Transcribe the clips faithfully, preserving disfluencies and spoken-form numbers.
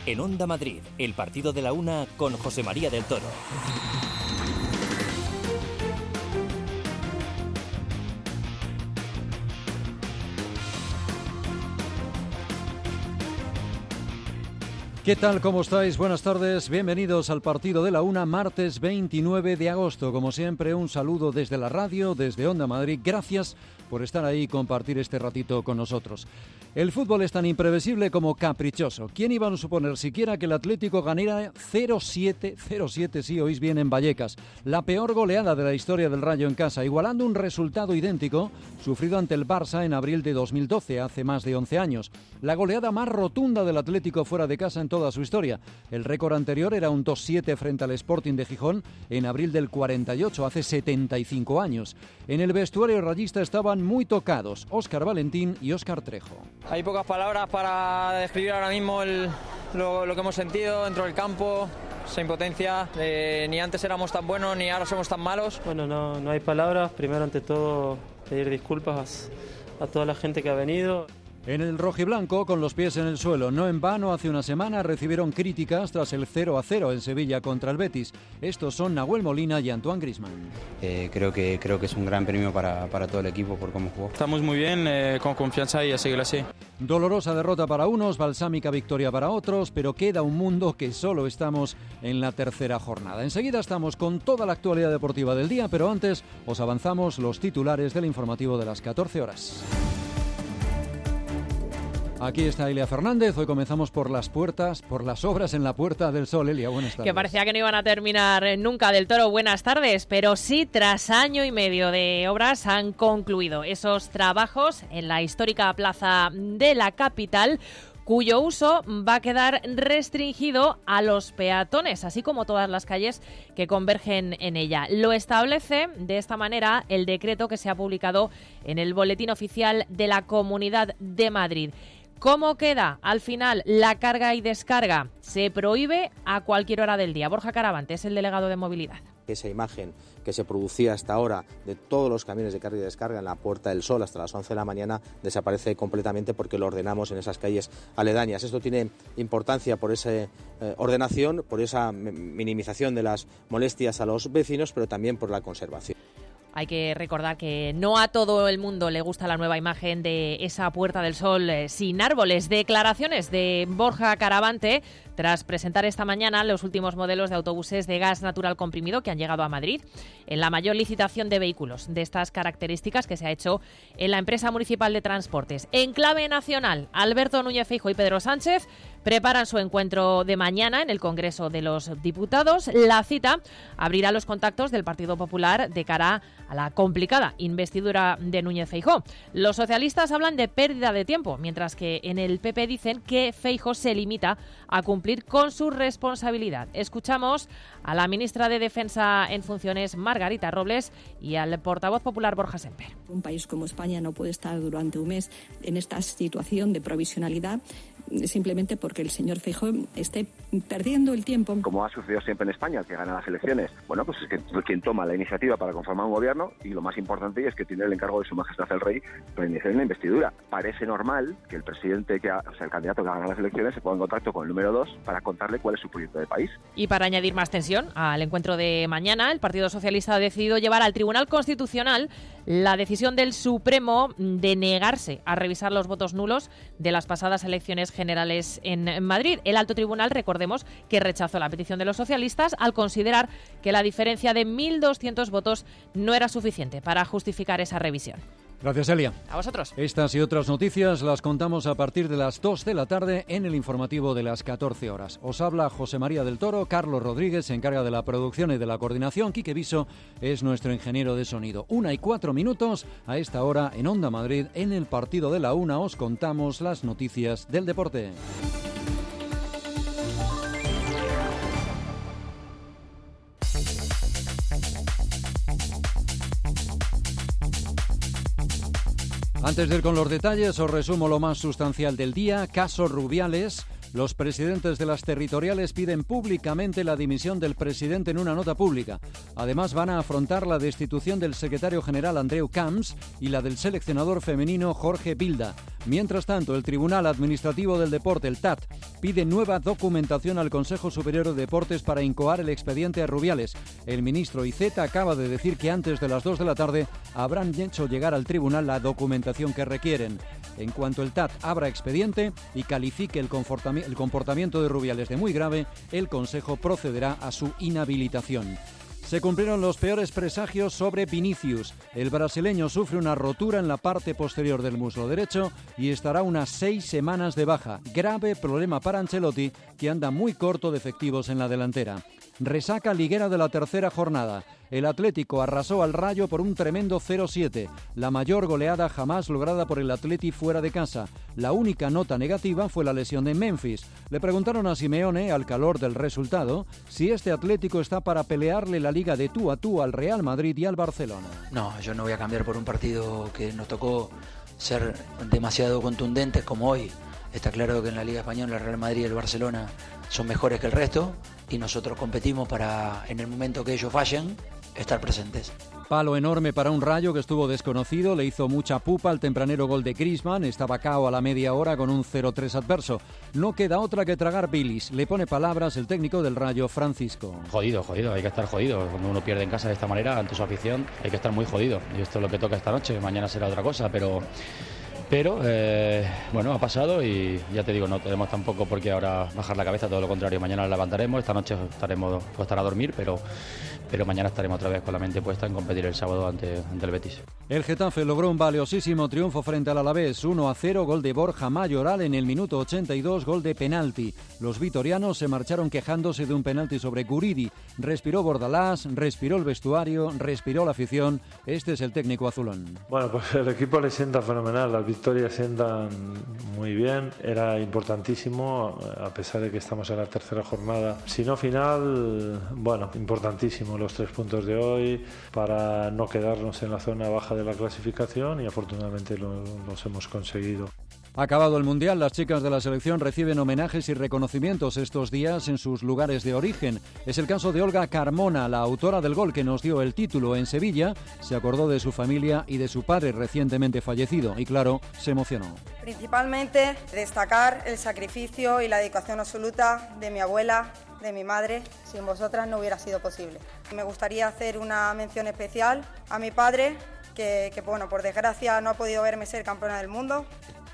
En Onda Madrid, el partido de la una con José María del Toro. ¿Qué tal? ¿Cómo estáis? Buenas tardes. Bienvenidos al partido de la una, martes veintinueve de agosto. Como siempre, un saludo desde la radio, desde Onda Madrid. Gracias por estar ahí y compartir este ratito con nosotros. El fútbol es tan imprevisible como caprichoso. ¿Quién iba a suponer siquiera que el Atlético ganara cero siete, cero siete, sí, oís bien, en Vallecas? La peor goleada de la historia del Rayo en casa, igualando un resultado idéntico sufrido ante el Barça en abril de dos mil doce, hace más de once años. La goleada más rotunda del Atlético fuera de casa en toda su historia. El récord anterior era un dos siete frente al Sporting de Gijón en abril del cuarenta y ocho, hace setenta y cinco años. En el vestuario rayista estaban muy tocados Óscar Valentín y Óscar Trejo. Hay pocas palabras para describir ahora mismo el, lo, lo que hemos sentido dentro del campo, esa impotencia. Eh, ni antes éramos tan buenos ni ahora somos tan malos. Bueno, no, no hay palabras. Primero, ante todo, pedir disculpas a, a toda la gente que ha venido. En el rojiblanco, con los pies en el suelo, no en vano, hace una semana recibieron críticas tras el cero a cero en Sevilla contra el Betis. Estos son Nahuel Molina y Antoine Griezmann. Eh, creo que creo que es un gran premio para, para todo el equipo por cómo jugó. Estamos muy bien, eh, con confianza y a seguir así. Dolorosa derrota para unos, balsámica victoria para otros, pero queda un mundo que solo estamos en la tercera jornada. Enseguida estamos con toda la actualidad deportiva del día, pero antes os avanzamos los titulares del informativo de las catorce horas. Aquí está Elia Fernández. Hoy comenzamos por las puertas, por las obras en la Puerta del Sol. Elia, buenas tardes. Que parecía que no iban a terminar nunca. Del Toro, buenas tardes. Pero sí, tras año y medio de obras han concluido esos trabajos en la histórica plaza de la capital, cuyo uso va a quedar restringido a los peatones, así como todas las calles que convergen en ella. Lo establece de esta manera el decreto que se ha publicado en el Boletín Oficial de la Comunidad de Madrid. ¿Cómo queda al final la carga y descarga? Se prohíbe a cualquier hora del día. Borja Caravante es el delegado de movilidad. Esa imagen que se producía hasta ahora de todos los camiones de carga y descarga en la Puerta del Sol hasta las once de la mañana desaparece completamente porque lo ordenamos en esas calles aledañas. Esto tiene importancia por esa eh, ordenación, por esa minimización de las molestias a los vecinos, pero también por la conservación. Hay que recordar que no a todo el mundo le gusta la nueva imagen de esa Puerta del Sol eh, sin árboles. Declaraciones de Borja Caravante tras presentar esta mañana los últimos modelos de autobuses de gas natural comprimido que han llegado a Madrid en la mayor licitación de vehículos de estas características que se ha hecho en la empresa municipal de transportes. En clave nacional, Alberto Núñez Feijóo y Pedro Sánchez preparan su encuentro de mañana en el Congreso de los Diputados. La cita abrirá los contactos del Partido Popular de cara a la complicada investidura de Núñez Feijóo. Los socialistas hablan de pérdida de tiempo, mientras que en el P P dicen que Feijóo se limita a cumplir con su responsabilidad. Escuchamos a la ministra de Defensa en funciones, Margarita Robles, y al portavoz popular, Borja Semper. Un país como España no puede estar durante un mes en esta situación de provisionalidad simplemente porque el señor Feijóo esté perdiendo el tiempo. Como ha sucedido siempre en España, el que gana las elecciones, bueno, pues es que quien toma la iniciativa para conformar un gobierno, y lo más importante es que tiene el encargo de Su Majestad el Rey para iniciar una investidura. Parece normal que el presidente, que ha, o sea, el candidato que gana las elecciones, se ponga en contacto con el número dos para contarle cuál es su proyecto de país. Y para añadir más tensión al encuentro de mañana, el Partido Socialista ha decidido llevar al Tribunal Constitucional la decisión del Supremo de negarse a revisar los votos nulos de las pasadas elecciones generales en Madrid. El alto tribunal, recordemos, que rechazó la petición de los socialistas al considerar que la diferencia de mil doscientos votos no era suficiente para justificar esa revisión. Gracias, Elia. A vosotros. Estas y otras noticias las contamos a partir de las dos de la tarde en el informativo de las catorce horas. Os habla José María del Toro, Carlos Rodríguez se encarga de la producción y de la coordinación, Quique Viso es nuestro ingeniero de sonido. Una y cuatro minutos a esta hora en Onda Madrid, en el partido de la una os contamos las noticias del deporte. Antes de ir con los detalles, os resumo lo más sustancial del día. Caso Rubiales. Los presidentes de las territoriales piden públicamente la dimisión del presidente en una nota pública. Además, van a afrontar la destitución del secretario general Andreu Camps y la del seleccionador femenino Jorge Vilda. Mientras tanto, el Tribunal Administrativo del Deporte, el T A D, pide nueva documentación al Consejo Superior de Deportes para incoar el expediente a Rubiales. El ministro Iceta acaba de decir que antes de las dos de la tarde habrán hecho llegar al tribunal la documentación que requieren. En cuanto el T A D abra expediente y califique el comportamiento de Rubiales de muy grave, el Consejo procederá a su inhabilitación. Se cumplieron los peores presagios sobre Vinicius. El brasileño sufre una rotura en la parte posterior del muslo derecho y estará unas seis semanas de baja. Grave problema para Ancelotti, que anda muy corto de efectivos en la delantera. Resaca liguera de la tercera jornada. El Atlético arrasó al Rayo por un tremendo cero siete, la mayor goleada jamás lograda por el Atleti fuera de casa. La única nota negativa fue la lesión de Memphis. Le preguntaron a Simeone, al calor del resultado, si este Atlético está para pelearle la Liga de tú a tú al Real Madrid y al Barcelona. No, yo no voy a cambiar por un partido que nos tocó ser demasiado contundentes como hoy. Está claro que en la Liga Española el Real Madrid y el Barcelona son mejores que el resto y nosotros competimos para, en el momento que ellos fallen, estar presentes. Palo enorme para un Rayo que estuvo desconocido, le hizo mucha pupa al tempranero gol de Griezmann, estaba cao a la media hora con un cero tres adverso. No queda otra que tragar bilis, le pone palabras el técnico del Rayo, Francisco. Jodido, jodido, hay que estar jodido. Cuando uno pierde en casa de esta manera, ante su afición, hay que estar muy jodido. Y esto es lo que toca esta noche, mañana será otra cosa, pero... Pero, eh, bueno, ha pasado y ya te digo, no tenemos tampoco por qué ahora bajar la cabeza, todo lo contrario, mañana la levantaremos, esta noche estaremos, costará dormir, pero, pero mañana estaremos otra vez con la mente puesta en competir el sábado ante, ante el Betis. El Getafe logró un valiosísimo triunfo frente al Alavés, uno a cero, gol de Borja Mayoral en el minuto ochenta y dos, gol de penalti. Los vitorianos se marcharon quejándose de un penalti sobre Guridi. Respiró Bordalás, respiró el vestuario, respiró la afición. Este es el técnico azulón. Bueno, pues el equipo le sienta fenomenal, las victorias sientan muy bien, era importantísimo, a pesar de que estamos en la tercera jornada. Si no final, bueno, importantísimo los tres puntos de hoy para no quedarnos en la zona baja de la clasificación y afortunadamente lo, los hemos conseguido. Acabado el Mundial, las chicas de la selección reciben homenajes y reconocimientos estos días en sus lugares de origen. Es el caso de Olga Carmona, la autora del gol que nos dio el título en Sevilla. Se acordó de su familia y de su padre recientemente fallecido y, claro, se emocionó. Principalmente destacar el sacrificio y la dedicación absoluta de mi abuela, de mi madre. Sin vosotras no hubiera sido posible. Me gustaría hacer una mención especial a mi padre, que, que bueno, por desgracia no ha podido verme ser campeona del mundo.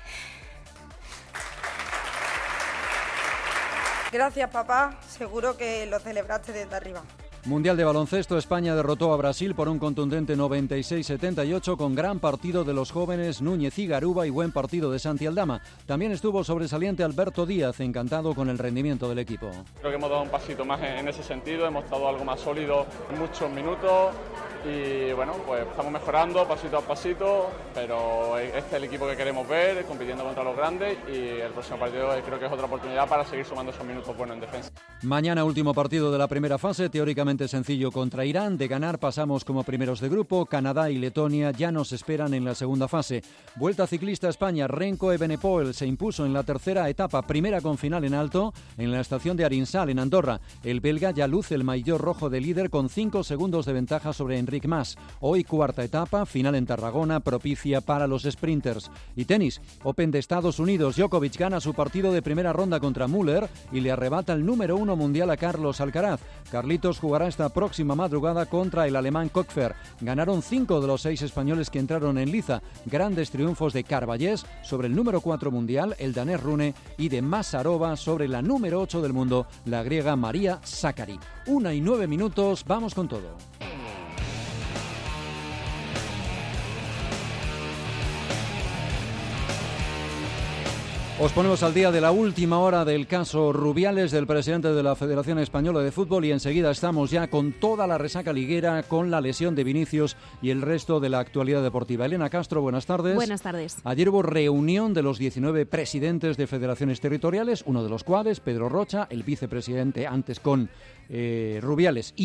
Gracias, papá. Seguro que lo celebraste desde arriba. Mundial de baloncesto, España derrotó a Brasil por un contundente noventa y seis setenta y ocho con gran partido de los jóvenes Núñez y Garuba y buen partido de Santi Aldama. También estuvo sobresaliente Alberto Díaz, encantado con el rendimiento del equipo. Creo que hemos dado un pasito más en ese sentido, hemos estado algo más sólido en muchos minutos y bueno, pues estamos mejorando pasito a pasito, pero este es el equipo que queremos ver, compitiendo contra los grandes y el próximo partido creo que es otra oportunidad para seguir sumando esos minutos buenos en defensa. Mañana último partido de la primera fase, teóricamente sencillo contra Irán. De ganar pasamos como primeros de grupo. Canadá y Letonia ya nos esperan en la segunda fase. Vuelta ciclista a España. Renko Evenepoel se impuso en la tercera etapa, primera con final en alto, en la estación de Arinsal, en Andorra. El belga ya luce el maillot rojo de líder con cinco segundos de ventaja sobre Enric Mas. Hoy cuarta etapa, final en Tarragona, propicia para los sprinters. Y tenis, Open de Estados Unidos. Djokovic gana su partido de primera ronda contra Müller y le arrebata el número uno mundial a Carlos Alcaraz. Carlitos jugará esta próxima madrugada contra el alemán Koepfer. Ganaron cinco de los seis españoles que entraron en liza. Grandes triunfos de Carballés sobre el número cuatro mundial, el danés Rune, y de Masarova sobre la número ocho del mundo, la griega María Sakkari. Una y nueve minutos, vamos con todo. Os ponemos al día de la última hora del caso Rubiales, del presidente de la Federación Española de Fútbol, y enseguida estamos ya con toda la resaca liguera, con la lesión de Vinicius y el resto de la actualidad deportiva. Elena Castro, buenas tardes. Buenas tardes. Ayer hubo reunión de los diecinueve presidentes de federaciones territoriales, uno de los cuales, Pedro Rocha, el vicepresidente antes con eh, Rubiales y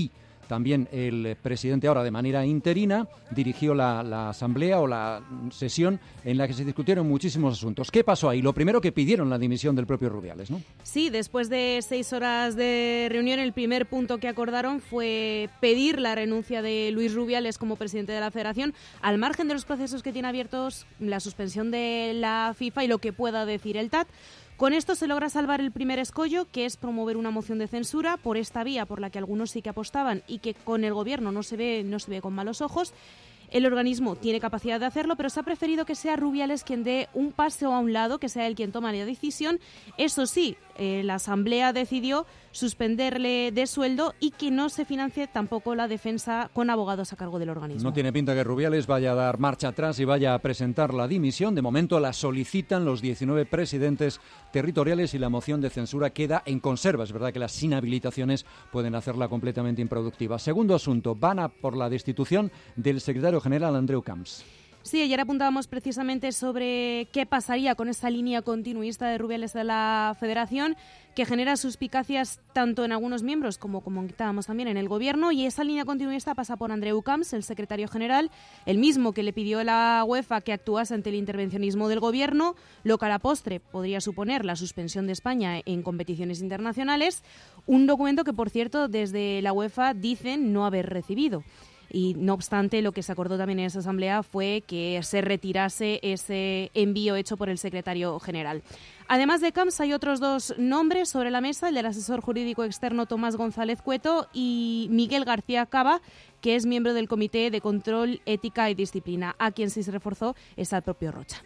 También el presidente, ahora de manera interina, dirigió la, la asamblea o la sesión en la que se discutieron muchísimos asuntos. ¿Qué pasó ahí? Lo primero, que pidieron la dimisión del propio Rubiales, ¿no? Sí, después de seis horas de reunión, el primer punto que acordaron fue pedir la renuncia de Luis Rubiales como presidente de la Federación, al margen de los procesos que tiene abiertos, la suspensión de la FIFA y lo que pueda decir el T A T. Con esto se logra salvar el primer escollo, que es promover una moción de censura por esta vía por la que algunos sí que apostaban y que con el Gobierno no se ve, no se ve con malos ojos. El organismo tiene capacidad de hacerlo, pero se ha preferido que sea Rubiales quien dé un paseo a un lado, que sea él quien toma la decisión. Eso sí, eh, la Asamblea decidió suspenderle de sueldo y que no se financie tampoco la defensa con abogados a cargo del organismo. No tiene pinta que Rubiales vaya a dar marcha atrás y vaya a presentar la dimisión. De momento la solicitan los diecinueve presidentes territoriales y la moción de censura queda en conserva. Es verdad que las inhabilitaciones pueden hacerla completamente improductiva. Segundo asunto, van a por la destitución del secretario general Andreu Camps. Sí, ayer apuntábamos precisamente sobre qué pasaría con esa línea continuista de Rubiales de la Federación, que genera suspicacias tanto en algunos miembros como comentábamos también en el Gobierno, y esa línea continuista pasa por Andreu Camps, el secretario general, el mismo que le pidió a la UEFA que actuase ante el intervencionismo del Gobierno, lo que a la postre podría suponer la suspensión de España en competiciones internacionales, un documento que, por cierto, desde la UEFA dicen no haber recibido. Y no obstante, lo que se acordó también en esa asamblea fue que se retirase ese envío hecho por el secretario general. Además de Camps, hay otros dos nombres sobre la mesa, el del asesor jurídico externo Tomás González Cueto y Miguel García Cava, que es miembro del Comité de Control, Ética y Disciplina, a quien sí se reforzó es al propio Rocha.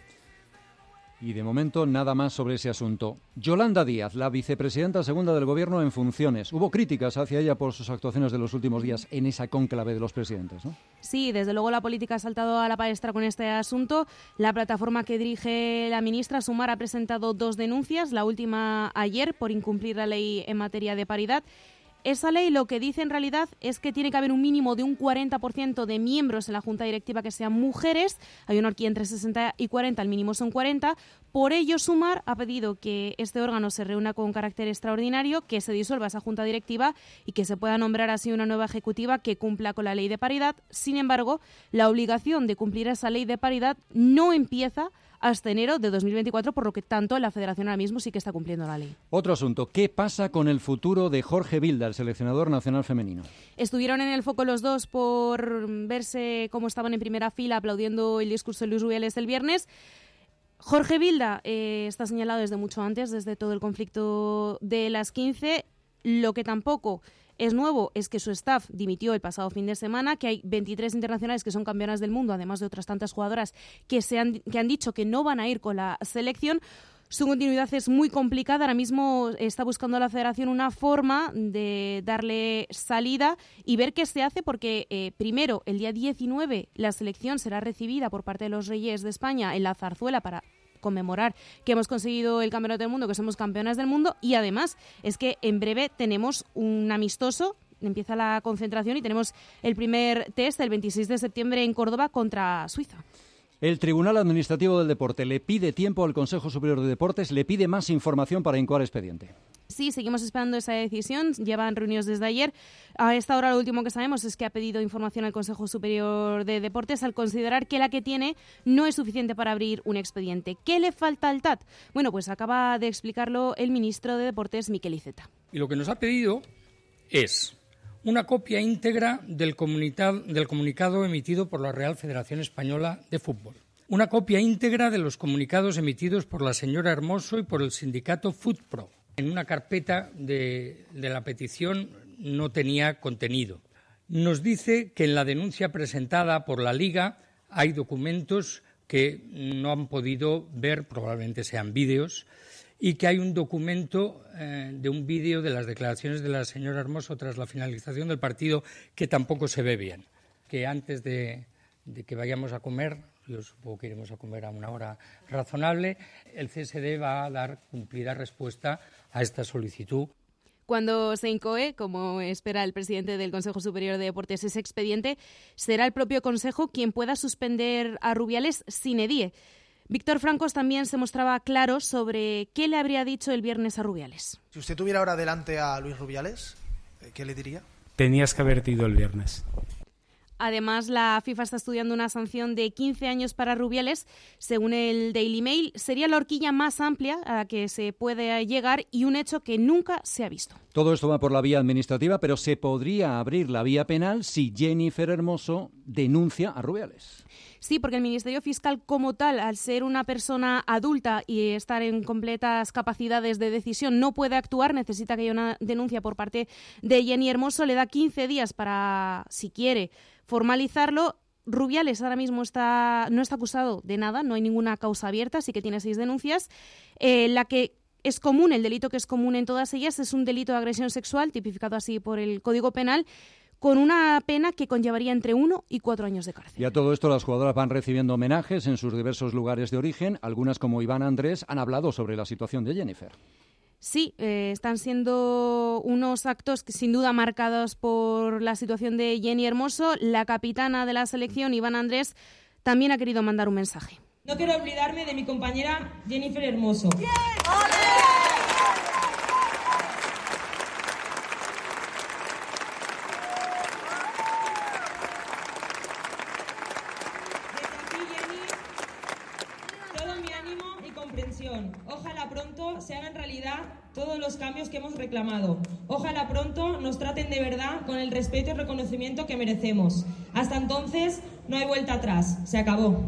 Y de momento nada más sobre ese asunto. Yolanda Díaz, la vicepresidenta segunda del Gobierno en funciones. Hubo críticas hacia ella por sus actuaciones de los últimos días en esa cónclave de los presidentes, ¿no? Sí, desde luego la política ha saltado a la palestra con este asunto. La plataforma que dirige la ministra, Sumar, ha presentado dos denuncias, la última ayer por incumplir la ley en materia de paridad. Esa ley lo que dice en realidad es que tiene que haber un mínimo de un cuarenta por ciento de miembros en la Junta Directiva que sean mujeres. Hay una horquilla entre sesenta y cuarenta, el mínimo son cuarenta. Por ello, Sumar ha pedido que este órgano se reúna con carácter extraordinario, que se disuelva esa Junta Directiva y que se pueda nombrar así una nueva ejecutiva que cumpla con la ley de paridad. Sin embargo, la obligación de cumplir esa ley de paridad no empieza hasta enero de dos mil veinticuatro, por lo que tanto la Federación ahora mismo sí que está cumpliendo la ley. Otro asunto, ¿qué pasa con el futuro de Jorge Vilda, el seleccionador nacional femenino? Estuvieron en el foco los dos por verse cómo estaban en primera fila aplaudiendo el discurso de Luis Rubiales el viernes. Jorge Vilda eh, está señalado desde mucho antes, desde todo el conflicto de las quince. Lo que tampoco es nuevo es que su staff dimitió el pasado fin de semana, que hay veintitrés internacionales que son campeonas del mundo, además de otras tantas jugadoras que, se han, que han dicho que no van a ir con la selección. Su continuidad es muy complicada. Ahora mismo está buscando la Federación una forma de darle salida y ver qué se hace, porque eh, primero, el día diecinueve, la selección será recibida por parte de los Reyes de España en la Zarzuela para conmemorar que hemos conseguido el campeonato del mundo, que somos campeonas del mundo, y además es que en breve tenemos un amistoso, empieza la concentración y tenemos el primer test el veintiséis de septiembre en Córdoba contra Suiza. El Tribunal Administrativo del Deporte le pide tiempo al Consejo Superior de Deportes, le pide más información para incoar expediente. Sí, seguimos esperando esa decisión. Llevan reunidos desde ayer. A esta hora lo último que sabemos es que ha pedido información al Consejo Superior de Deportes al considerar que la que tiene no es suficiente para abrir un expediente. ¿Qué le falta al T A T? Bueno, pues acaba de explicarlo el ministro de Deportes, Miquel Iceta. Y lo que nos ha pedido es una copia íntegra del, del comunicado emitido por la Real Federación Española de Fútbol. Una copia íntegra de los comunicados emitidos por la señora Hermoso y por el sindicato FUTPRO. En una carpeta de, de la petición no tenía contenido. Nos dice que en la denuncia presentada por la Liga hay documentos que no han podido ver, probablemente sean vídeos, y que hay un documento eh, de un vídeo de las declaraciones de la señora Hermoso tras la finalización del partido que tampoco se ve bien. Que antes de, de que vayamos a comer, yo supongo que iremos a comer a una hora razonable, el C S D va a dar cumplida respuesta a esta solicitud. Cuando se incoe, como espera el presidente del Consejo Superior de Deportes, ese expediente, será el propio Consejo quien pueda suspender a Rubiales sine die. Víctor Francos también se mostraba claro sobre qué le habría dicho el viernes a Rubiales. Si usted tuviera ahora delante a Luis Rubiales, ¿qué le diría? tenías que haberte ido el viernes. Además, la FIFA está estudiando una sanción de quince años para Rubiales. Según el Daily Mail, sería la horquilla más amplia a la que se puede llegar y un hecho que nunca se ha visto. Todo esto va por la vía administrativa, pero se podría abrir la vía penal si Jennifer Hermoso denuncia a Rubiales. Sí, porque el Ministerio Fiscal como tal, al ser una persona adulta y estar en completas capacidades de decisión, no puede actuar, necesita que haya una denuncia por parte de Jenny Hermoso, le da quince días para, si quiere, formalizarlo. Rubiales ahora mismo está no está acusado de nada, no hay ninguna causa abierta, sí que tiene seis denuncias. Eh, la que es común, el delito que es común en todas ellas es un delito de agresión sexual, tipificado así por el Código Penal, con una pena que conllevaría entre uno y cuatro años de cárcel. Y a todo esto las jugadoras van recibiendo homenajes en sus diversos lugares de origen. Algunas, como Iván Andrés, han hablado sobre la situación de Jennifer. Sí, eh, están siendo unos actos que, sin duda, marcados por la situación de Jenny Hermoso. La capitana de la selección, Iván Andrés, también ha querido mandar un mensaje. No quiero olvidarme de mi compañera Jennifer Hermoso. ¡Bien! Ojalá pronto se hagan realidad todos los cambios que hemos reclamado. Ojalá pronto nos traten de verdad con el respeto y reconocimiento que merecemos. Hasta entonces no hay vuelta atrás. Se acabó.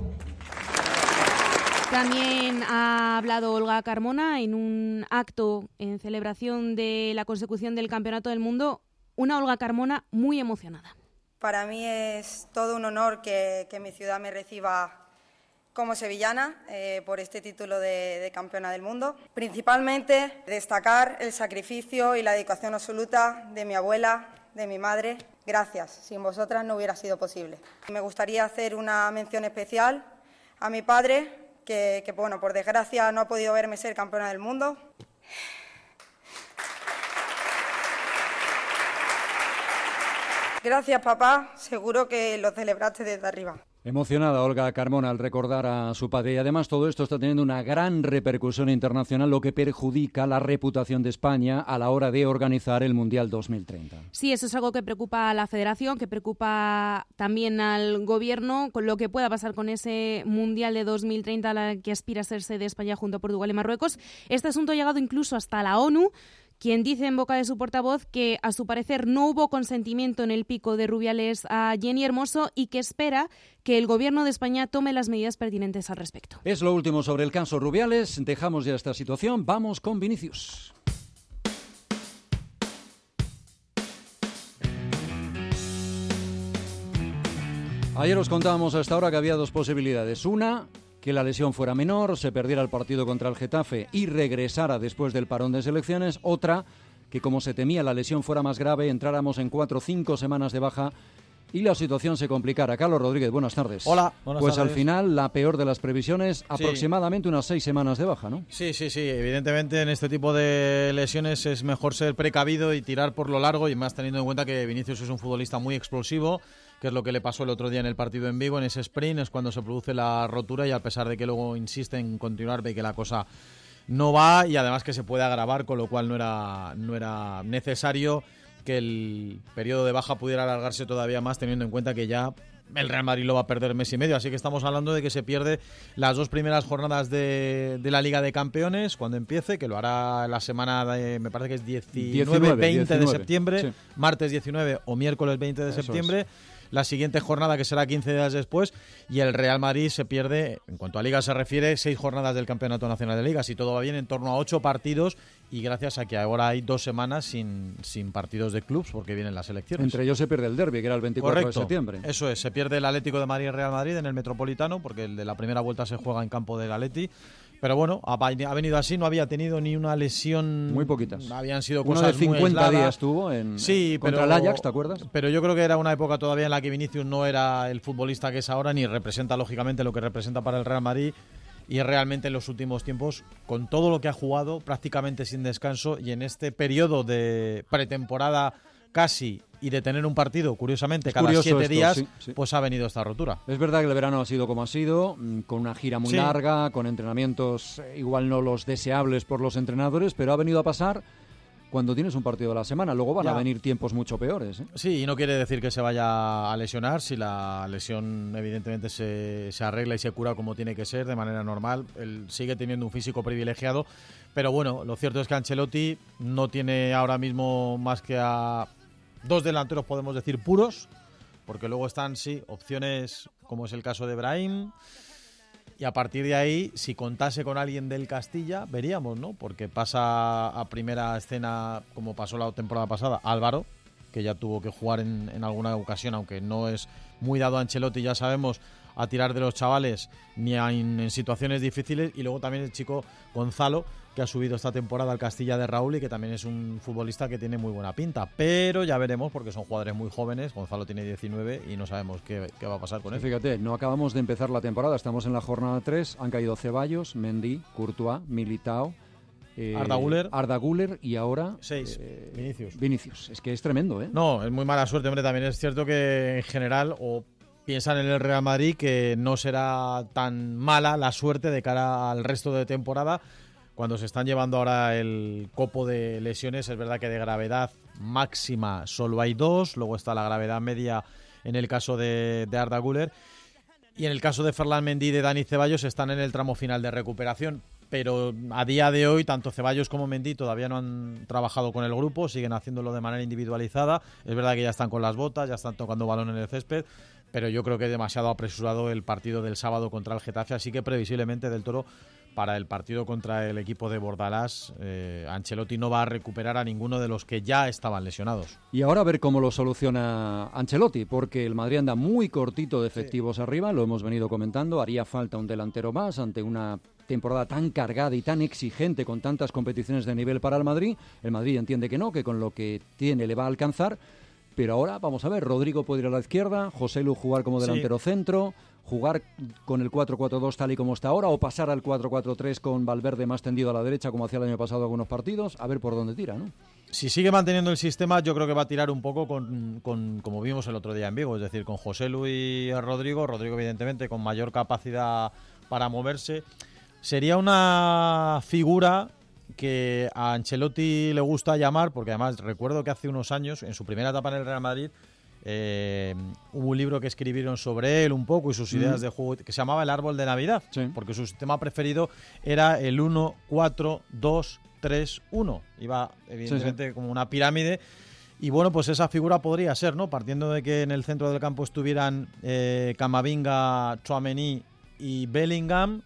También ha hablado Olga Carmona en un acto en celebración de la consecución del Campeonato del Mundo. Una Olga Carmona muy emocionada. Para mí es todo un honor que, que mi ciudad me reciba como sevillana eh, por este título de, de campeona del mundo. Principalmente destacar el sacrificio y la dedicación absoluta de mi abuela, de mi madre. Gracias, sin vosotras no hubiera sido posible. Me gustaría hacer una mención especial a mi padre, que, que bueno, por desgracia no ha podido verme ser campeona del mundo. Gracias, papá, seguro que lo celebraste desde arriba. Emocionada Olga Carmona al recordar a su padre, y además todo esto está teniendo una gran repercusión internacional, lo que perjudica la reputación de España a la hora de organizar el Mundial dos mil treinta. Sí, eso es algo que preocupa a la Federación, que preocupa también al Gobierno, con lo que pueda pasar con ese Mundial de dos mil treinta, a la que aspira a ser sede de España junto a Portugal y Marruecos. Este asunto ha llegado incluso hasta la ONU, quien dice en boca de su portavoz que, a su parecer, no hubo consentimiento en el pico de Rubiales a Jenny Hermoso y que espera que el Gobierno de España tome las medidas pertinentes al respecto. Es lo último sobre el caso Rubiales. Dejamos ya esta situación. Vamos con Vinicius. Ayer os contábamos hasta ahora que había dos posibilidades. Una, que la lesión fuera menor, se perdiera el partido contra el Getafe y regresara después del parón de selecciones. Otra, que como se temía la lesión fuera más grave, entráramos en cuatro o cinco semanas de baja y la situación se complicara. Carlos Rodríguez, buenas tardes. Hola, buenas pues tardes. Al final, la peor de las previsiones, aproximadamente unas seis semanas de baja, ¿no? Sí, sí, sí. Evidentemente en este tipo de lesiones es mejor ser precavido y tirar por lo largo, y más teniendo en cuenta que Vinicius es un futbolista muy explosivo, que es lo que le pasó el otro día en el partido en Vigo, en ese sprint, es cuando se produce la rotura, y a pesar de que luego insiste en continuar, ve que la cosa no va, y además que se puede agravar, con lo cual no era, no era necesario que el periodo de baja pudiera alargarse todavía más, teniendo en cuenta que ya el Real Madrid lo va a perder mes y medio. Así que estamos hablando de que se pierde las dos primeras jornadas de, de la Liga de Campeones cuando empiece, que lo hará la semana de, me parece que es diecinueve veinte de septiembre, sí. Martes diecinueve o miércoles veinte de Eso septiembre. Es. La siguiente jornada, que será quince días después, y el Real Madrid se pierde, en cuanto a Liga se refiere, seis jornadas del Campeonato Nacional de Liga. Si todo va bien, en torno a ocho partidos, y gracias a que ahora hay dos semanas sin, sin partidos de clubs, porque vienen las elecciones. Entre ellos se pierde el derbi, que era el veinticuatro Correcto. de septiembre. Eso es, se pierde el Atlético de Madrid y Real Madrid en el Metropolitano, porque el de la primera vuelta se juega en campo del Atleti. Pero bueno, ha, ha venido así, no había tenido ni una lesión. Muy poquitas. Habían sido Uno cosas de cincuenta muy aisladas. días tuvo en, sí, contra pero, el Ajax, ¿te acuerdas? Pero yo creo que era una época todavía en la que Vinicius no era el futbolista que es ahora, ni representa lógicamente lo que representa para el Real Madrid. Y realmente en los últimos tiempos, con todo lo que ha jugado, prácticamente sin descanso, y en este periodo de pretemporada casi, y de tener un partido, curiosamente, cada siete esto, días, sí, sí. pues ha venido esta rotura. Es verdad que el verano ha sido como ha sido, con una gira muy sí. larga, con entrenamientos igual no los deseables por los entrenadores, pero ha venido a pasar cuando tienes un partido de la semana. Luego van ya. a venir tiempos mucho peores, ¿eh? Sí, y no quiere decir que se vaya a lesionar. Si la lesión evidentemente se, se arregla y se cura como tiene que ser, de manera normal, él sigue teniendo un físico privilegiado. Pero bueno, lo cierto es que Ancelotti no tiene ahora mismo más que a dos delanteros, podemos decir, puros, porque luego están, sí, opciones como es el caso de Brahim. Y a partir de ahí, si contase con alguien del Castilla, veríamos, ¿no? Porque pasa a primera escena, como pasó la temporada pasada, Álvaro, que ya tuvo que jugar en, en alguna ocasión, aunque no es muy dado a Ancelotti, ya sabemos, a tirar de los chavales ni a, en, en situaciones difíciles. Y luego también el chico Gonzalo, que ha subido esta temporada al Castilla de Raúl y que también es un futbolista que tiene muy buena pinta. Pero ya veremos, porque son jugadores muy jóvenes. Gonzalo tiene diecinueve y no sabemos qué, qué va a pasar con él. Fíjate, no acabamos de empezar la temporada, estamos en la jornada tres, han caído Ceballos, Mendy, Courtois, Militao, eh, Arda Güler. Arda Güler y ahora... Seis, eh, Vinicius. Vinicius, es que es tremendo, ¿eh? No, es muy mala suerte, hombre. También es cierto que en general, o piensan en el Real Madrid, que no será tan mala la suerte de cara al resto de temporada. Cuando se están llevando ahora el copo de lesiones, es verdad que de gravedad máxima solo hay dos, luego está la gravedad media en el caso de, de Arda Güler, y en el caso de Ferland Mendy y de Dani Ceballos están en el tramo final de recuperación, pero a día de hoy tanto Ceballos como Mendy todavía no han trabajado con el grupo, siguen haciéndolo de manera individualizada. Es verdad que ya están con las botas, ya están tocando balón en el césped, pero yo creo que es demasiado apresurado el partido del sábado contra el Getafe, así que previsiblemente Del Toro, para el partido contra el equipo de Bordalás, eh, Ancelotti no va a recuperar a ninguno de los que ya estaban lesionados. Y ahora a ver cómo lo soluciona Ancelotti, porque el Madrid anda muy cortito de efectivos sí. arriba, lo hemos venido comentando, haría falta un delantero más ante una temporada tan cargada y tan exigente con tantas competiciones de nivel para el Madrid. El Madrid entiende que no, que con lo que tiene le va a alcanzar, pero ahora vamos a ver, Rodrigo puede ir a la izquierda, Joselu jugar como delantero sí. centro, jugar con el cuatro cuatro dos tal y como está ahora, o pasar al cuatro cuatro tres con Valverde más tendido a la derecha como hacía el año pasado algunos partidos, a ver por dónde tira, ¿no? Si sigue manteniendo el sistema, yo creo que va a tirar un poco con, con como vimos el otro día en Vigo, es decir, con Joselu y Rodrigo, Rodrigo evidentemente con mayor capacidad para moverse. Sería una figura que a Ancelotti le gusta llamar, porque además recuerdo que hace unos años, en su primera etapa en el Real Madrid, Eh, hubo un libro que escribieron sobre él un poco y sus ideas mm. de juego que se llamaba El Árbol de Navidad, sí. porque su sistema preferido era el uno cuatro dos tres uno, iba evidentemente sí, sí. como una pirámide, y bueno, pues esa figura podría ser, ¿no? Partiendo de que en el centro del campo estuvieran eh, Camavinga, Tchouaméni y Bellingham,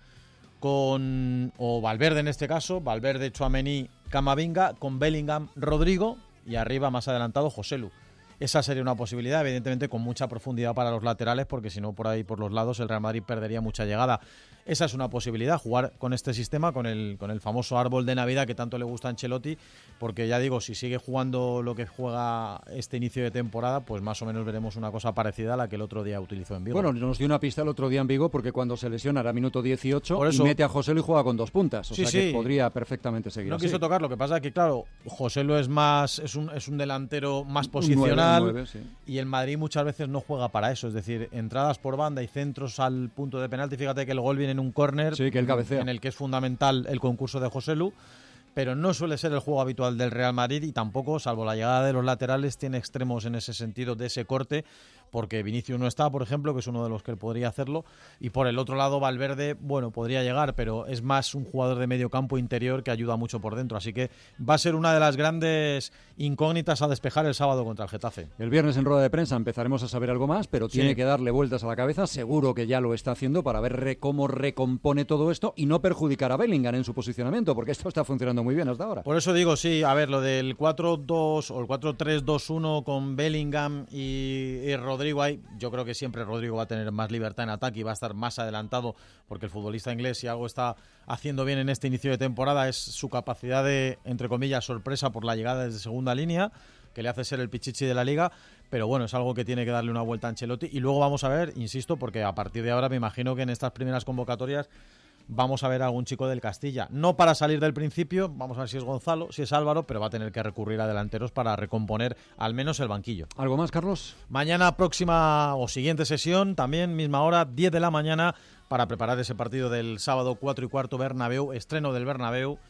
con o Valverde en este caso, Valverde, Tchouaméni, Camavinga, con Bellingham, Rodrigo, y arriba más adelantado Joselu. Esa sería una posibilidad, evidentemente con mucha profundidad para los laterales, porque si no por ahí por los lados el Real Madrid perdería mucha llegada. Esa es una posibilidad, jugar con este sistema, con el, con el famoso árbol de Navidad que tanto le gusta a Ancelotti, porque ya digo, si sigue jugando lo que juega este inicio de temporada, pues más o menos veremos una cosa parecida a la que el otro día utilizó en Vigo. Bueno, nos dio una pista el otro día en Vigo, porque cuando se lesiona era minuto dieciocho y mete a Joselu y juega con dos puntas, o sí, sea sí. que podría perfectamente seguir No así. quiso tocar, lo que pasa es que claro, Joselu es más es un, es un delantero más posicional, nueve, nueve, sí. y el Madrid muchas veces no juega para eso, es decir, entradas por banda y centros al punto de penalti. Fíjate que el gol viene en un córner, sí, que él cabecea, en el que es fundamental el concurso de Joselu, pero no suele ser el juego habitual del Real Madrid, y tampoco, salvo la llegada de los laterales, tiene extremos en ese sentido de ese corte, porque Vinicius no está, por ejemplo, que es uno de los que podría hacerlo, y por el otro lado Valverde, bueno, podría llegar, pero es más un jugador de medio campo interior que ayuda mucho por dentro, así que va a ser una de las grandes incógnitas a despejar el sábado contra el Getafe. El viernes en rueda de prensa empezaremos a saber algo más, pero tiene sí. que darle vueltas a la cabeza, seguro que ya lo está haciendo, para ver re cómo recompone todo esto y no perjudicar a Bellingham en su posicionamiento, porque esto está funcionando muy bien hasta ahora. Por eso digo, sí, a ver, lo del cuatro dos o el cuatro tres dos uno con Bellingham y, y Rodrigo ahí, yo creo que siempre Rodrigo va a tener más libertad en ataque y va a estar más adelantado, porque el futbolista inglés, si algo está haciendo bien en este inicio de temporada, es su capacidad de, entre comillas, sorpresa por la llegada desde segunda línea, que le hace ser el pichichi de la liga, pero bueno, es algo que tiene que darle una vuelta a Ancelotti, y luego vamos a ver, insisto, porque a partir de ahora me imagino que en estas primeras convocatorias vamos a ver a algún chico del Castilla, no para salir del principio, vamos a ver si es Gonzalo, si es Álvaro, pero va a tener que recurrir a delanteros para recomponer al menos el banquillo. ¿Algo más, Carlos? Mañana próxima o siguiente sesión, también misma hora, diez de la mañana, para preparar ese partido del sábado cuatro y cuarto Bernabéu, estreno del Bernabéu,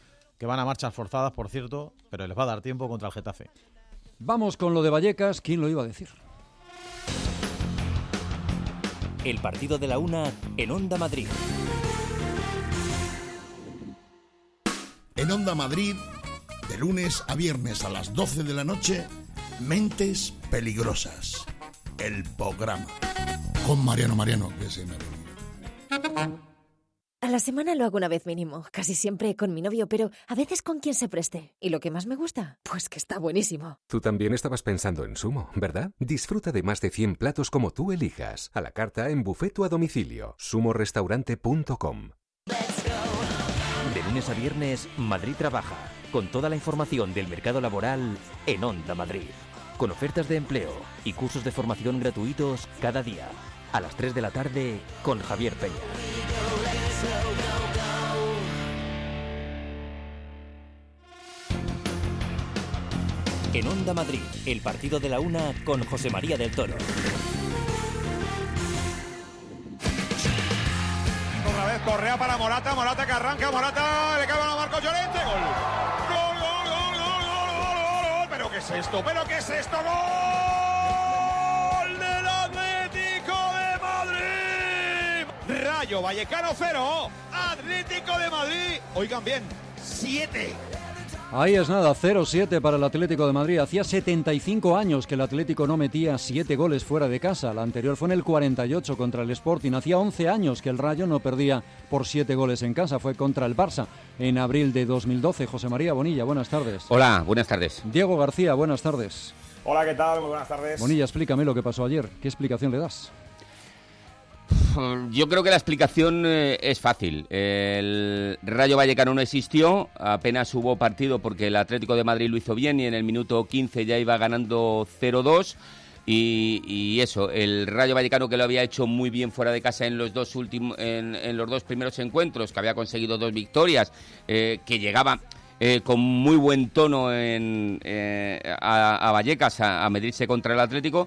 que van a marchas forzadas, por cierto, pero les va a dar tiempo contra el Getafe. Vamos con lo de Vallecas, ¿quién lo iba a decir? El partido de la una en Onda Madrid. En Onda Madrid, de lunes a viernes a las doce de la noche, Mentes Peligrosas, el programa. Con Mariano Mariano, que se me ha venido. A la semana lo hago una vez mínimo, casi siempre con mi novio, pero a veces con quien se preste. ¿Y lo que más me gusta? Pues que está buenísimo. Tú también estabas pensando en Sumo, ¿verdad? Disfruta de más de cien platos como tú elijas, a la carta, en buffet o a domicilio. sumo restaurante punto com. De lunes a viernes, Madrid trabaja, con toda la información del mercado laboral en Onda Madrid. Con ofertas de empleo y cursos de formación gratuitos cada día. A las tres de la tarde, con Javier Peña. En Onda Madrid, el partido de la una con José María del Toro. Otra vez Correa para Morata, Morata que arranca, Morata, le cae a Marcos Llorente, gol. Gol, gol, gol, gol, gol, gol, gol. ¿Pero qué es esto? ¿Pero qué es esto? ¡Gol del Atlético de Madrid! Rayo Vallecano cero, Atlético de Madrid, oigan bien, siete. Ahí es nada, cero siete para el Atlético de Madrid. Hacía setenta y cinco años que el Atlético no metía siete goles fuera de casa. La anterior fue en el cuarenta y ocho contra el Sporting. Hacía once años que el Rayo no perdía por siete goles en casa. Fue contra el Barça en abril de dos mil doce. José María Bonilla, buenas tardes. Hola, buenas tardes. Diego García, buenas tardes. Hola, ¿qué tal? Muy buenas tardes. Bonilla, explícame lo que pasó ayer. ¿Qué explicación le das? Yo creo que la explicación eh, es fácil. El Rayo Vallecano no existió, apenas hubo partido porque el Atlético de Madrid lo hizo bien y en el minuto quince ya iba ganando cero dos. Y, y eso, el Rayo Vallecano, que lo había hecho muy bien fuera de casa en los dos últimos, en, en los dos primeros encuentros, que había conseguido dos victorias, eh, que llegaba eh, con muy buen tono en, eh, a, a Vallecas a, a medirse contra el Atlético,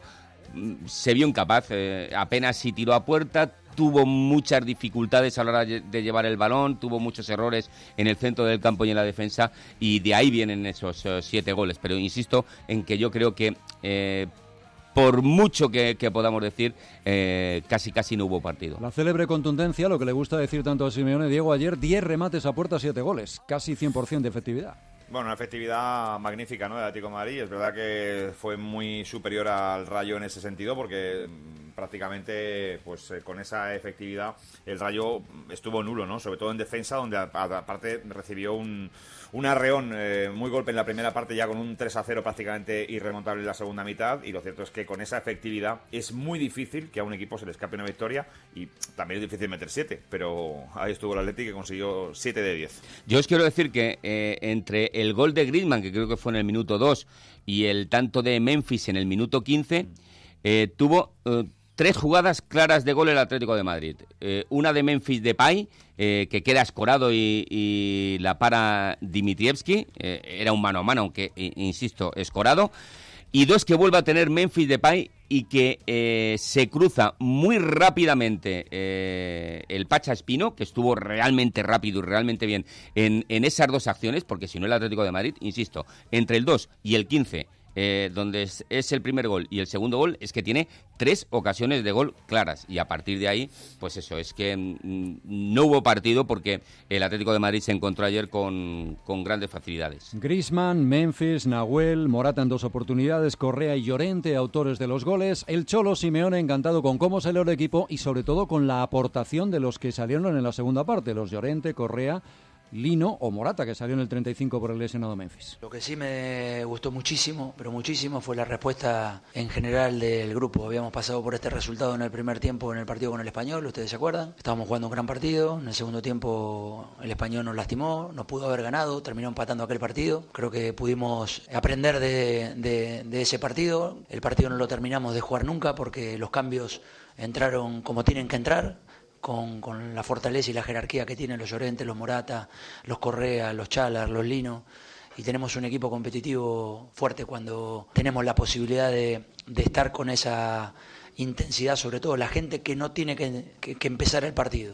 se vio incapaz, eh, apenas si tiró a puerta, tuvo muchas dificultades a la hora de llevar el balón, tuvo muchos errores en el centro del campo y en la defensa, y de ahí vienen esos uh, siete goles. Pero insisto en que yo creo que eh, por mucho que, que podamos decir, eh, casi casi no hubo partido. La célebre contundencia, lo que le gusta decir tanto a Simeone, Diego, ayer diez remates a puerta, siete goles, casi cien por ciento de efectividad. Bueno, una efectividad magnífica, ¿no?, del Atlético de Madrid. Es verdad que fue muy superior al Rayo en ese sentido, porque prácticamente, pues eh, con esa efectividad, el Rayo estuvo nulo, ¿no? Sobre todo en defensa, donde aparte recibió un, un arreón, eh, muy golpe en la primera parte, ya con un tres a cero prácticamente irremontable en la segunda mitad. Y lo cierto es que con esa efectividad es muy difícil que a un equipo se le escape una victoria, y también es difícil meter siete, pero ahí estuvo el Atlético, que consiguió siete de diez. Yo os quiero decir que eh, entre el gol de Griezmann, que creo que fue en el minuto dos, y el tanto de Memphis en el minuto quince, eh, tuvo eh, tres jugadas claras de gol el Atlético de Madrid. Eh, una de Memphis Depay, eh, que queda escorado y, y la para Dimitrievski, eh, era un mano a mano, aunque, eh, insisto, escorado. Y dos que vuelve a tener Memphis Depay y que eh, se cruza muy rápidamente eh, el Pacha Espino, que estuvo realmente rápido y realmente bien en, en esas dos acciones, porque si no el Atlético de Madrid, insisto, entre el dos y el quince, eh, donde es, es el primer gol y el segundo gol, es que tiene tres ocasiones de gol claras, y a partir de ahí, pues eso, es que mm, no hubo partido, porque el Atlético de Madrid se encontró ayer con, con grandes facilidades. Griezmann, Memphis, Nahuel, Morata en dos oportunidades, Correa y Llorente, autores de los goles. El Cholo Simeone encantado con cómo salió el equipo y sobre todo con la aportación de los que salieron en la segunda parte, los Llorente, Correa, Lino o Morata, que salió en el treinta y cinco por el lesionado Memphis. Lo que sí me gustó muchísimo, pero muchísimo, fue la respuesta en general del grupo. Habíamos pasado por este resultado en el primer tiempo en el partido con el Español, ustedes se acuerdan. Estábamos jugando un gran partido, en el segundo tiempo el Español nos lastimó, nos pudo haber ganado, terminó empatando aquel partido. Creo que pudimos aprender de, de, de ese partido. El partido no lo terminamos de jugar nunca, porque los cambios entraron como tienen que entrar. Con, con la fortaleza y la jerarquía que tienen los Llorente, los Morata, los Correa, los Chalar, los Lino, y tenemos un equipo competitivo fuerte cuando tenemos la posibilidad de, de estar con esa intensidad, sobre todo la gente que no tiene que, que, que empezar el partido.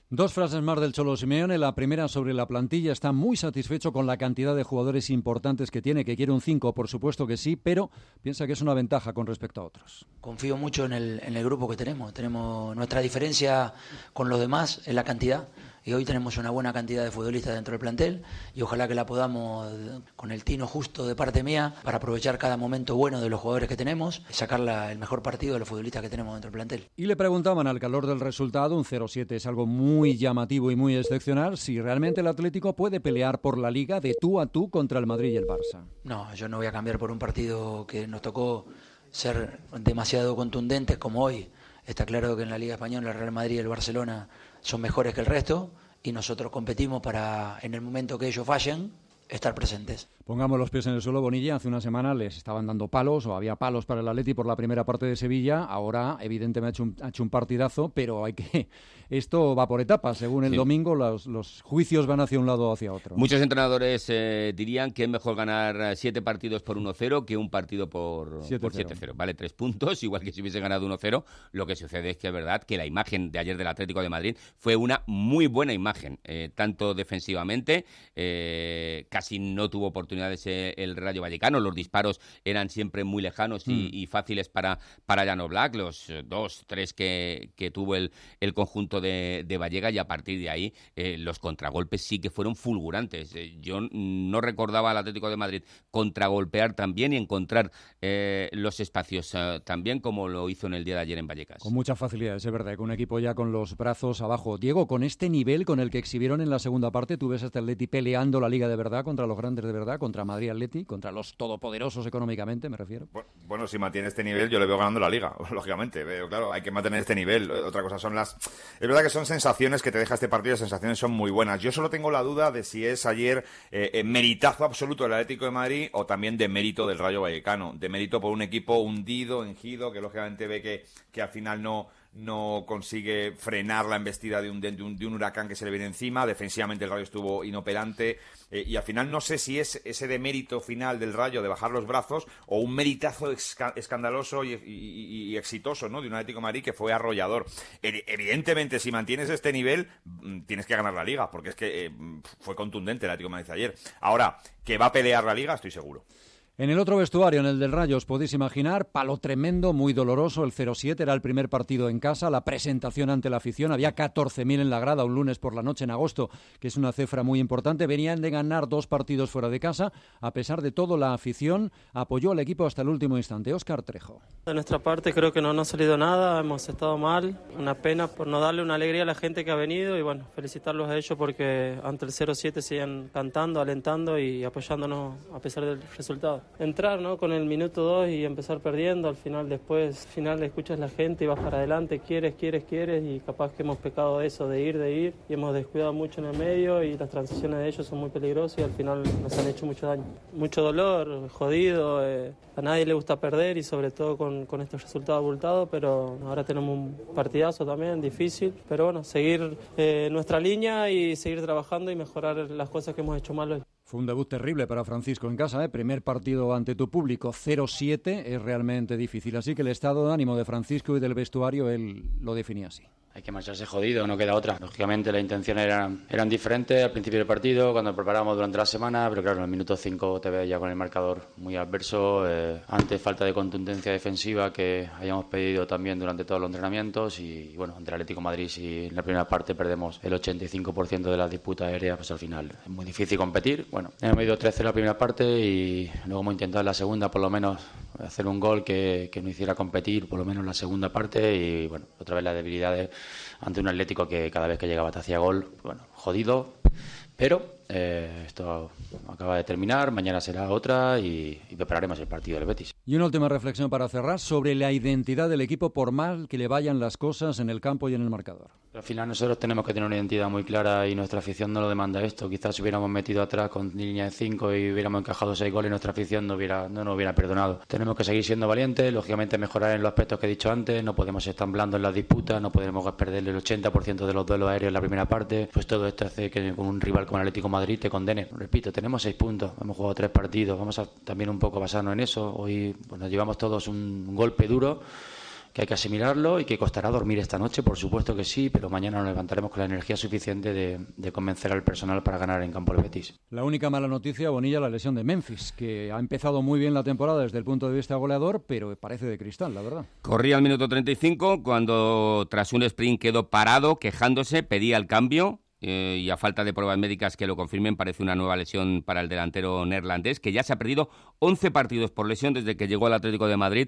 Dos frases más del Cholo Simeone. La primera sobre la plantilla. Está muy satisfecho con la cantidad de jugadores importantes que tiene, que quiere un cinco, por supuesto que sí, pero piensa que es una ventaja con respecto a otros. Confío mucho en el, en el grupo que tenemos. Tenemos nuestra diferencia con los demás en la cantidad. Y hoy tenemos una buena cantidad de futbolistas dentro del plantel y ojalá que la podamos, con el tino justo de parte mía, para aprovechar cada momento bueno de los jugadores que tenemos y sacar la, el mejor partido de los futbolistas que tenemos dentro del plantel. Y le preguntaban al calor del resultado, un cero siete es algo muy llamativo y muy excepcional, si realmente el Atlético puede pelear por la Liga de tú a tú contra el Madrid y el Barça. No, yo no voy a cambiar por un partido que nos tocó ser demasiado contundentes como hoy. Está claro que en la Liga Española el Real Madrid y el Barcelona son mejores que el resto y nosotros competimos para, en el momento que ellos fallen, estar presentes. Pongamos los pies en el suelo, Bonilla. Hace una semana les estaban dando palos, o había palos para el Atleti por la primera parte de Sevilla. Ahora, evidentemente, ha hecho un, ha hecho un partidazo, pero hay que esto va por etapas. Según el sí. domingo, los, los juicios van hacia un lado o hacia otro. Muchos entrenadores eh, dirían que es mejor ganar siete partidos por uno cero que un partido por siete cero. Vale, tres puntos, igual que si hubiese ganado uno cero. Lo que sucede es que es verdad que la imagen de ayer del Atlético de Madrid fue una muy buena imagen, eh, tanto defensivamente, eh, casi no tuvo oportunidades el Rayo Vallecano, los disparos eran siempre muy lejanos y, mm. y fáciles para, para Jan Oblak, los dos, tres que, que tuvo el, el conjunto de, de Vallega, y a partir de ahí eh, los contragolpes sí que fueron fulgurantes. Eh, yo no recordaba al Atlético de Madrid contragolpear tan bien y encontrar eh, los espacios eh, tan bien como lo hizo en el día de ayer en Vallecas. Con mucha facilidad, es verdad, con un equipo ya con los brazos abajo. Diego, con este nivel con el que exhibieron en la segunda parte, tú ves a este Atleti peleando la Liga de verdad contra los grandes de verdad, contra Madrid Atleti, contra los todopoderosos económicamente, me refiero. Bueno, bueno, si mantiene este nivel, yo le veo ganando la Liga, lógicamente. Pero claro, hay que mantener este nivel. Otra cosa son las... Es verdad que son sensaciones que te deja este partido, las sensaciones son muy buenas. Yo solo tengo la duda de si es ayer eh, meritazo absoluto del Atlético de Madrid o también de mérito del Rayo Vallecano. De mérito por un equipo hundido, engido, que lógicamente ve que, que al final no... no consigue frenar la embestida de un, de, un, de un huracán que se le viene encima. Defensivamente el Rayo estuvo inoperante eh, y al final no sé si es ese demérito final del Rayo de bajar los brazos o un meritazo esca- escandaloso y, y, y exitoso, ¿no?, de un Atlético de Madrid que fue arrollador. E- evidentemente, si mantienes este nivel, tienes que ganar la Liga, porque es que eh, fue contundente el Atlético de Madrid ayer. Ahora, que va a pelear la Liga, estoy seguro. En el otro vestuario, en el del Rayo, os podéis imaginar, palo tremendo, muy doloroso, el cero siete, era el primer partido en casa, la presentación ante la afición, había catorce mil en la grada un lunes por la noche en agosto, que es una cifra muy importante. Venían de ganar dos partidos fuera de casa, a pesar de todo la afición apoyó al equipo hasta el último instante. Óscar Trejo. De nuestra parte creo que no nos ha salido nada, hemos estado mal, una pena por no darle una alegría a la gente que ha venido y bueno, felicitarlos a ellos porque ante el cero siete siguen cantando, alentando y apoyándonos a pesar del resultado. Entrar, ¿no?, con el minuto dos y empezar perdiendo, al final después, al final escuchas la gente y vas para adelante, quieres, quieres, quieres y capaz que hemos pecado de eso, de ir, de ir y hemos descuidado mucho en el medio y las transiciones de ellos son muy peligrosas y al final nos han hecho mucho daño. Mucho dolor, jodido, eh, a nadie le gusta perder y sobre todo con, con estos resultados abultados, pero ahora tenemos un partidazo también, difícil, pero bueno, seguir eh, nuestra línea y seguir trabajando y mejorar las cosas que hemos hecho mal hoy. Fue un debut terrible para Francisco en casa, ¿eh? Primer partido ante tu público, cero siete, es realmente difícil. Así que el estado de ánimo de Francisco y del vestuario, él lo definía así. Hay que marcharse jodido, no queda otra. Lógicamente las intenciones eran, eran diferentes al principio del partido, cuando nos preparamos durante la semana, pero claro, en el minuto cinco te ves ya con el marcador muy adverso. Eh, antes falta de contundencia defensiva que hayamos pedido también durante todos los entrenamientos y bueno, ante el Atlético de Madrid si en la primera parte perdemos el ochenta y cinco por ciento de las disputas aéreas, pues al final es muy difícil competir. Bueno, hemos ido tres cero en la primera parte y luego hemos intentado en la segunda por lo menos hacer un gol que, que nos hiciera competir por lo menos en la segunda parte y bueno, otra vez las debilidades ante un Atlético que cada vez que llegaba te hacía gol, bueno, jodido, pero eh, esto acaba de terminar, mañana será otra y, y prepararemos el partido del Betis. Y una última reflexión para cerrar sobre la identidad del equipo por mal que le vayan las cosas en el campo y en el marcador. Al final nosotros tenemos que tener una identidad muy clara y nuestra afición no lo demanda esto. Quizás si hubiéramos metido atrás con línea de cinco y hubiéramos encajado seis goles, nuestra afición no, hubiera, no nos hubiera perdonado. Tenemos que seguir siendo valientes, lógicamente mejorar en los aspectos que he dicho antes, no podemos estar blando en las disputas, no podemos perder el ochenta por ciento de los duelos aéreos en la primera parte, pues todo esto hace que con un rival como el Atlético de Madrid te condene. Repito, tenemos seis puntos, hemos jugado tres partidos, vamos a también un poco basarnos en eso. Hoy pues, nos llevamos todos un golpe duro que hay que asimilarlo y que costará dormir esta noche, por supuesto que sí, pero mañana nos levantaremos con la energía suficiente de, de convencer al personal para ganar en campo del Betis. La única mala noticia, Bonilla, la lesión de Memphis, que ha empezado muy bien la temporada desde el punto de vista goleador, pero parece de cristal, la verdad. Corría al minuto treinta y cinco cuando tras un sprint quedó parado, quejándose, pedía el cambio. Eh, y a falta de pruebas médicas que lo confirmen, parece una nueva lesión para el delantero neerlandés, que ya se ha perdido once partidos por lesión desde que llegó al Atlético de Madrid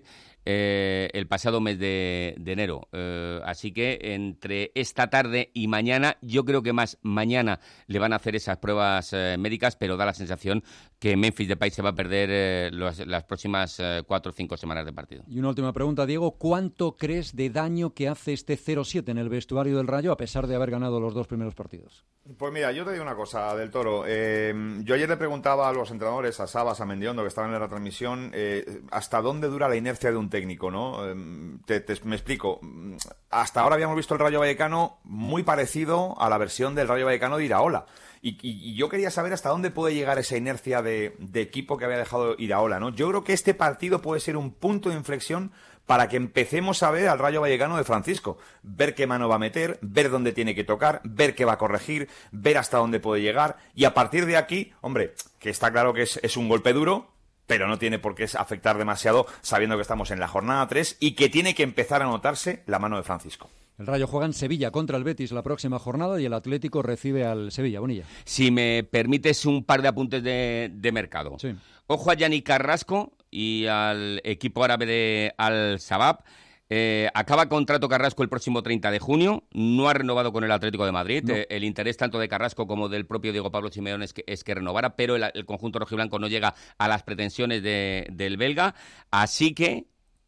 eh, el pasado mes de, de enero. Eh, así que entre esta tarde y mañana, yo creo que más mañana le van a hacer esas pruebas eh, médicas, pero da la sensación que Memphis Depay se va a perder eh, los, las próximas eh, cuatro o cinco semanas de partido. Y una última pregunta, Diego, ¿cuánto crees de daño que hace este cero siete en el vestuario del Rayo a pesar de haber ganado los dos primeros partidos? Pues mira, yo te digo una cosa, Del Toro. Eh, yo ayer le preguntaba a los entrenadores, a Sabas, a Mendiondo, que estaban en la transmisión, eh, hasta dónde dura la inercia de un técnico, ¿no? Eh, te, te, me explico. Hasta ahora habíamos visto el Rayo Vallecano muy parecido a la versión del Rayo Vallecano de Iraola. Y, y, y yo quería saber hasta dónde puede llegar esa inercia de, de equipo que había dejado Iraola, ¿no? Yo creo que este partido puede ser un punto de inflexión para que empecemos a ver al Rayo Vallecano de Francisco, ver qué mano va a meter, ver dónde tiene que tocar, ver qué va a corregir, ver hasta dónde puede llegar, y a partir de aquí, hombre, que está claro que es, es un golpe duro, pero no tiene por qué afectar demasiado sabiendo que estamos en la jornada tres y que tiene que empezar a notarse la mano de Francisco. El Rayo juega en Sevilla contra el Betis la próxima jornada y el Atlético recibe al Sevilla. Bonilla. Si me permites un par de apuntes de, de mercado. Sí. Ojo a Yannick Carrasco y al equipo árabe de Al-Shabaab. Eh, acaba contrato Carrasco el próximo treinta de junio, no ha renovado con el Atlético de Madrid. No. Eh, el interés tanto de Carrasco como del propio Diego Pablo Simeone es que, es que renovara, pero el, el conjunto rojiblanco no llega a las pretensiones de, del belga. Así que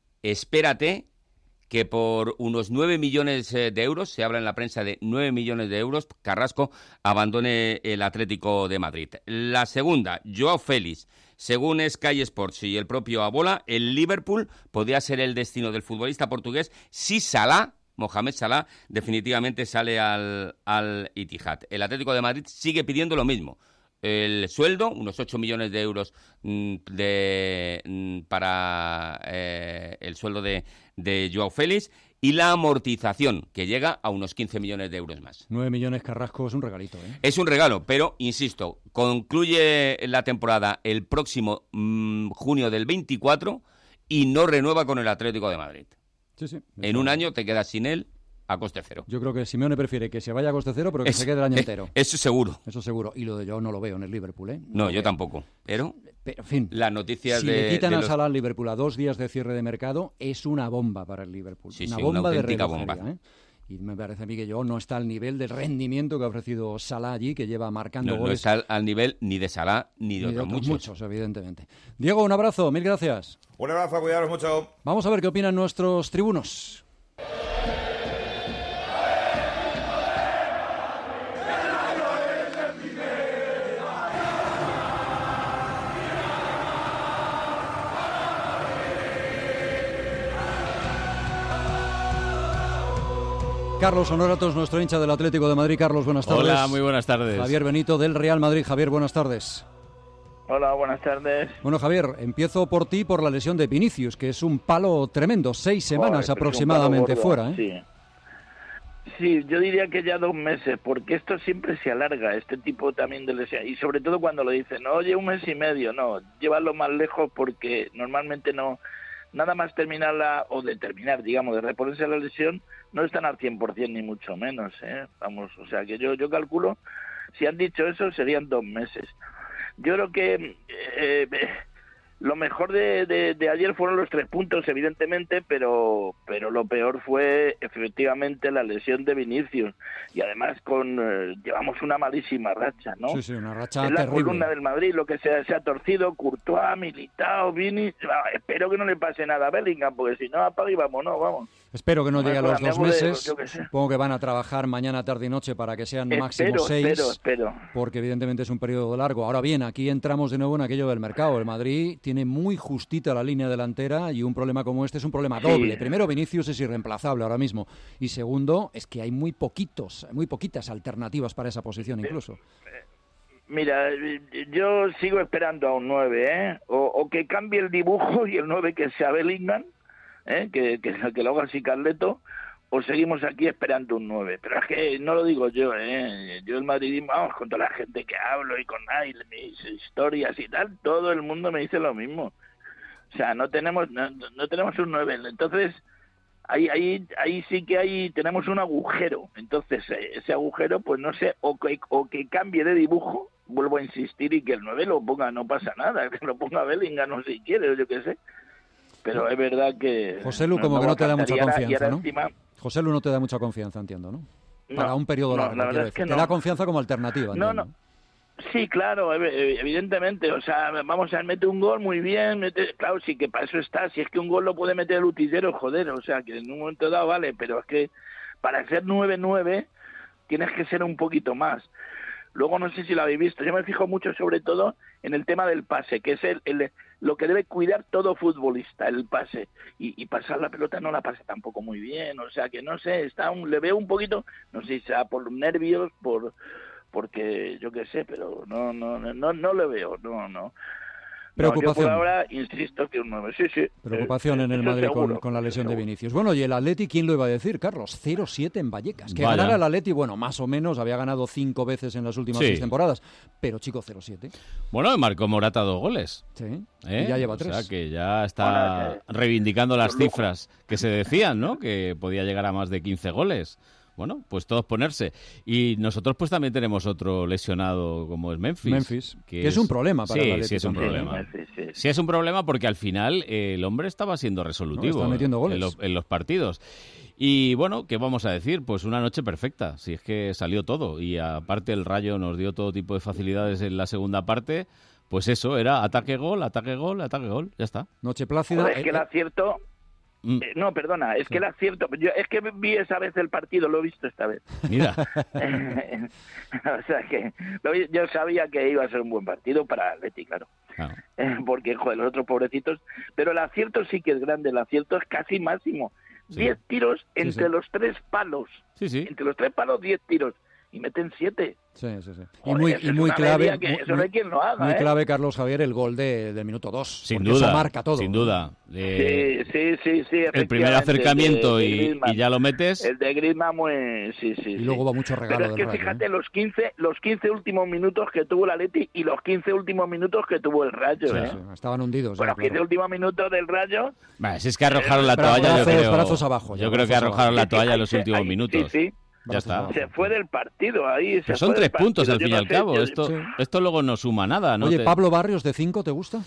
espérate que por unos nueve millones de euros, se habla en la prensa de nueve millones de euros, Carrasco abandone el Atlético de Madrid. La segunda, Joao Félix. Según Sky Sports y el propio Abola, el Liverpool podría ser el destino del futbolista portugués si Salah, Mohamed Salah, definitivamente sale al, al Etihad. El Atlético de Madrid sigue pidiendo lo mismo. El sueldo, unos ocho millones de euros de, para eh, el sueldo de, de Joao Félix, y la amortización, que llega a unos quince millones de euros más. nueve millones Carrasco es un regalito, ¿eh? Es un regalo, pero, insisto, concluye la temporada el próximo mmm, junio del veinticuatro y no renueva con el Atlético de Madrid. Sí, sí. En un año te quedas sin él a coste cero. Yo creo que Simeone prefiere que se vaya a coste cero, pero que es, se quede el año es, entero. Eso seguro. Eso seguro. Y lo de yo no lo veo en el Liverpool, ¿eh? No, no yo veo. tampoco. Pero, pero en fin, las noticias si de... le quitan de a los... Salah al Liverpool a dos días de cierre de mercado, es una bomba para el Liverpool. Sí, una sí, bomba una de auténtica relojería, bomba. ¿eh? Y me parece a mí que yo no está al nivel del rendimiento que ha ofrecido Salah allí, que lleva marcando no, goles. No está al nivel ni de Salah ni de, ni de otros, otros muchos. muchos, evidentemente. Diego, un abrazo, mil gracias. Un abrazo, cuidaros mucho. Vamos a ver qué opinan nuestros tribunos. Carlos Honoratos, nuestro hincha del Atlético de Madrid. Carlos, buenas tardes. Hola, muy buenas tardes. Javier Benito, del Real Madrid. Javier, buenas tardes. Hola, buenas tardes. Bueno, Javier, empiezo por ti, por la lesión de Vinicius, que es un palo tremendo. Seis semanas Joder, aproximadamente gordo, fuera, ¿eh? Sí. Sí, yo diría que ya dos meses, porque esto siempre se alarga, este tipo también de lesión. Y sobre todo cuando lo dicen, no, oye, un mes y medio, no, llévalo más lejos porque normalmente no... Nada más terminarla, o de terminar, digamos, de reponerse la lesión, no están al cien por ciento ni mucho menos, ¿eh? Vamos, o sea, que yo yo calculo, si han dicho eso, serían dos meses. Yo creo que eh, lo mejor de, de, de ayer fueron los tres puntos, evidentemente, pero pero lo peor fue, efectivamente, la lesión de Vinicius. Y además, con eh, llevamos una malísima racha, ¿no? Sí, sí, una racha es la terrible. columna del Madrid, lo que se, ha- se ha torcido, Courtois, Militao, Vini... Espero que no le pase nada a Bellingham, porque si no, apaga y vámonos, vamos. Espero que no llegue a los dos Hablamos de- meses. yo qué sé. Supongo que van a trabajar mañana, tarde y noche para que sean Espero, máximo seis. espero, espero. Porque evidentemente es un periodo largo. Ahora bien, aquí entramos de nuevo en aquello del mercado. El Madrid tiene muy justita la línea delantera y un problema como este es un problema Sí. doble. Primero, Vinicius es irreemplazable ahora mismo. Y segundo, es que hay muy poquitos, muy poquitas alternativas para esa posición incluso. Mira, yo sigo esperando a un nueve, ¿eh? O, o que cambie el dibujo y el nueve que sea Bellingham, ¿eh? que, que, que lo haga así Carleto, o seguimos aquí esperando un nueve. Pero es que no lo digo yo, ¿eh? Yo el madridismo, vamos, con toda la gente que hablo y con ay, mis historias y tal, todo el mundo me dice lo mismo. O sea, no tenemos no, no tenemos un nueve. Entonces, ahí, ahí, ahí sí que hay, tenemos un agujero. Entonces, ese agujero, pues no sé, o que, o que cambie de dibujo, vuelvo a insistir, y que el nueve lo ponga, no pasa nada, que lo ponga Bellingham, no si quiere, o yo qué sé. Pero es verdad que... José Lu, como no, que no te da mucha confianza, ¿no? Encima... José Lu no te da mucha confianza, entiendo, ¿no? Para no, un periodo no, largo, la verdad es que te no. da confianza como alternativa, No, entiendo. no. Sí, claro, evidentemente, o sea, vamos a meter un gol muy bien, mete, claro, sí que para eso está, si es que un gol lo puede meter el utillero, joder, o sea, que en un momento dado vale, pero es que para ser nueve nueve tienes que ser un poquito más. Luego no sé si lo habéis visto, yo me fijo mucho sobre todo en el tema del pase, que es el, el lo que debe cuidar todo futbolista, el pase, y, y pasar la pelota no la pasa tampoco muy bien, o sea que no sé, está un, le veo un poquito, no sé si sea por nervios, por porque yo qué sé, pero no no no no le veo, no no. Preocupación. No, yo por ahora insisto que un nueve, sí, sí. Preocupación eh, en el Madrid con, con la lesión de Vinicius. Bueno, y el Atleti, ¿quién lo iba a decir, Carlos? cero siete en Vallecas. Que Vaya. ganara el Atleti, bueno, más o menos, había ganado cinco veces en las últimas Sí. seis temporadas. Pero, chico, cero siete. Bueno, marcó Morata dos goles. Sí, ¿Eh? y ya lleva O tres. sea, que ya está Bueno, eh, reivindicando las loco. cifras que se decían, ¿no? Que podía llegar a más de quince goles. Bueno, pues todos ponerse. Y nosotros pues también tenemos otro lesionado como es Memphis. Memphis, que es un problema para sí, el Atleti Sí, es un también. problema. Sí, sí. Sí, es un problema porque al final eh, el hombre estaba siendo resolutivo No, está metiendo goles. En, lo- en los partidos. Y bueno, ¿qué vamos a decir? Pues una noche perfecta, si es que salió todo. Y aparte el Rayo nos dio todo tipo de facilidades en la segunda parte. Pues eso, era ataque-gol, ataque-gol, ataque-gol, ya está. Noche plácida. Joder, es que el eh, acierto... Mm. eh, no, perdona, es Sí. que el acierto... Yo, es que vi esa vez el partido, lo he visto esta vez. Mira, O sea que lo vi- yo sabía que iba a ser un buen partido para Atleti, claro. claro. Eh, porque, joder, los otros pobrecitos... Pero el acierto sí que es grande, el acierto es casi máximo. Sí. Diez tiros Sí, entre sí. los tres palos. Sí, sí. Entre los tres palos, diez tiros. Y meten siete. Sí, sí, sí. Y Joder, muy, eso y es muy una clave, media que muy, eso no hay quien lo haga, muy ¿eh? clave, Carlos Javier, el gol de, del minuto dos. Sin porque duda. Eso marca todo. Sin duda. Eh, Sí, sí, sí, sí. el primer efectivamente, acercamiento el de- de y, Griezmann. y ya lo metes. El de Griezmann, muy... sí, sí. Y sí. luego va mucho regalo Pero es del que Rayo, fíjate, ¿eh? los quince, los quince últimos minutos que tuvo el Atleti y los quince últimos minutos que tuvo el Rayo, Sí, ¿eh? sí, estaban hundidos. Bueno, ya, los quince claro. últimos minutos del Rayo... Bah, si es que arrojaron la Bra- toalla, yo brazos- creo. brazos abajo, ya, yo creo que brazos arrojaron la Sí, sí, toalla en ahí los se- últimos ahí- minutos. Sí, sí. Ya está. Se fue del partido ahí. Pero se son fue del tres puntos partido. al Yo fin y no al sé, cabo. yo- Esto, Sí. esto luego no suma nada, ¿no? Oye, Te- Pablo Barrios de cinco, ¿te gusta?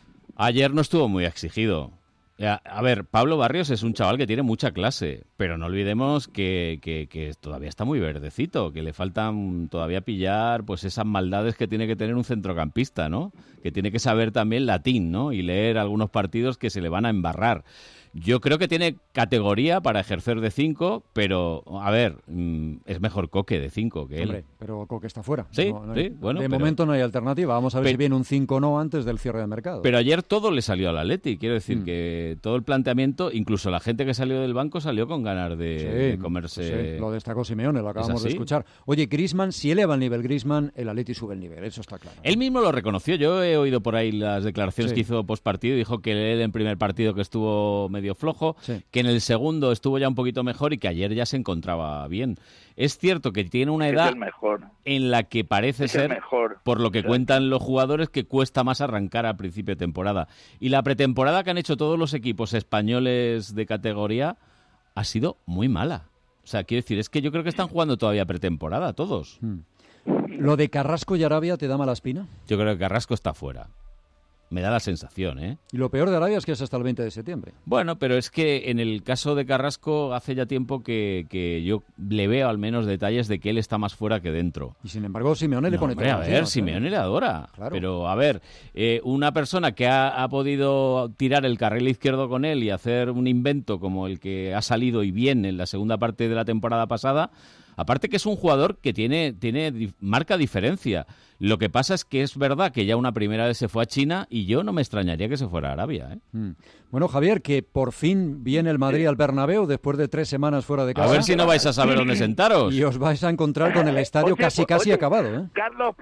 Ayer no estuvo muy exigido. Ya, a ver, Pablo Barrios es un chaval que tiene mucha clase, pero no olvidemos que, que, que todavía está muy verdecito, que le faltan todavía pillar pues esas maldades que tiene que tener un centrocampista, ¿no? Que tiene que saber también latín, ¿no? Y leer algunos partidos que se le van a embarrar. Yo creo que tiene categoría para ejercer de cinco, pero, a ver, mm, es mejor Coque de cinco que él. Hombre, pero Coque está fuera. Sí, No- no hay- sí, bueno, De pero- momento no hay alternativa. Vamos a ver Pe- si viene un cinco o no antes del cierre de mercado. Pero ayer todo le salió al Atleti, quiero decir Mm. que todo el planteamiento, incluso la gente que salió del banco salió con ganas de, Sí, de comerse... sí, lo destacó Simeone, lo acabamos de así? escuchar. Oye, Griezmann, si eleva el nivel Griezmann, el Atleti sube el nivel, eso está claro. Él mismo lo reconoció, yo he oído por ahí las declaraciones Sí. que hizo post partido, dijo que él en primer partido que estuvo medio flojo, Sí. que en el segundo estuvo ya un poquito mejor y que ayer ya se encontraba bien. Es cierto que tiene una Es edad el mejor. en la que parece Es el ser, mejor. por lo que Exacto. cuentan los jugadores, que cuesta más arrancar a principio de temporada. Y la pretemporada que han hecho todos los equipos españoles de categoría ha sido muy mala. O sea, quiero decir, es que yo creo que están jugando todavía pretemporada todos. Mm. ¿Lo de Carrasco y Arabia te da mala espina? Yo creo que Carrasco está fuera. Me da la sensación, ¿eh? Y lo peor de Arabia es que es hasta el veinte de septiembre. Bueno, pero es que en el caso de Carrasco hace ya tiempo que, que yo le veo al menos detalles de que él está más fuera que dentro. Y sin embargo, Simeone le No, pone hombre, a todas las ver, llevas, ¿eh? Simeone le adora. Claro. Pero, a ver, eh, una persona que ha, ha podido tirar el carril izquierdo con él y hacer un invento como el que ha salido y bien en la segunda parte de la temporada pasada, aparte que es un jugador que tiene, tiene di- marca diferencia. Lo que pasa es que es verdad que ya una primera vez se fue a China y yo no me extrañaría que se fuera a Arabia, ¿eh? Mm. Bueno, Javier, que por fin viene el Madrid al Bernabéu después de tres semanas fuera de casa. A ver si no vais a saber dónde sentaros. Y os vais a encontrar con el estadio Oye, casi pues, casi oye, acabado, ¿eh? Carlos, pues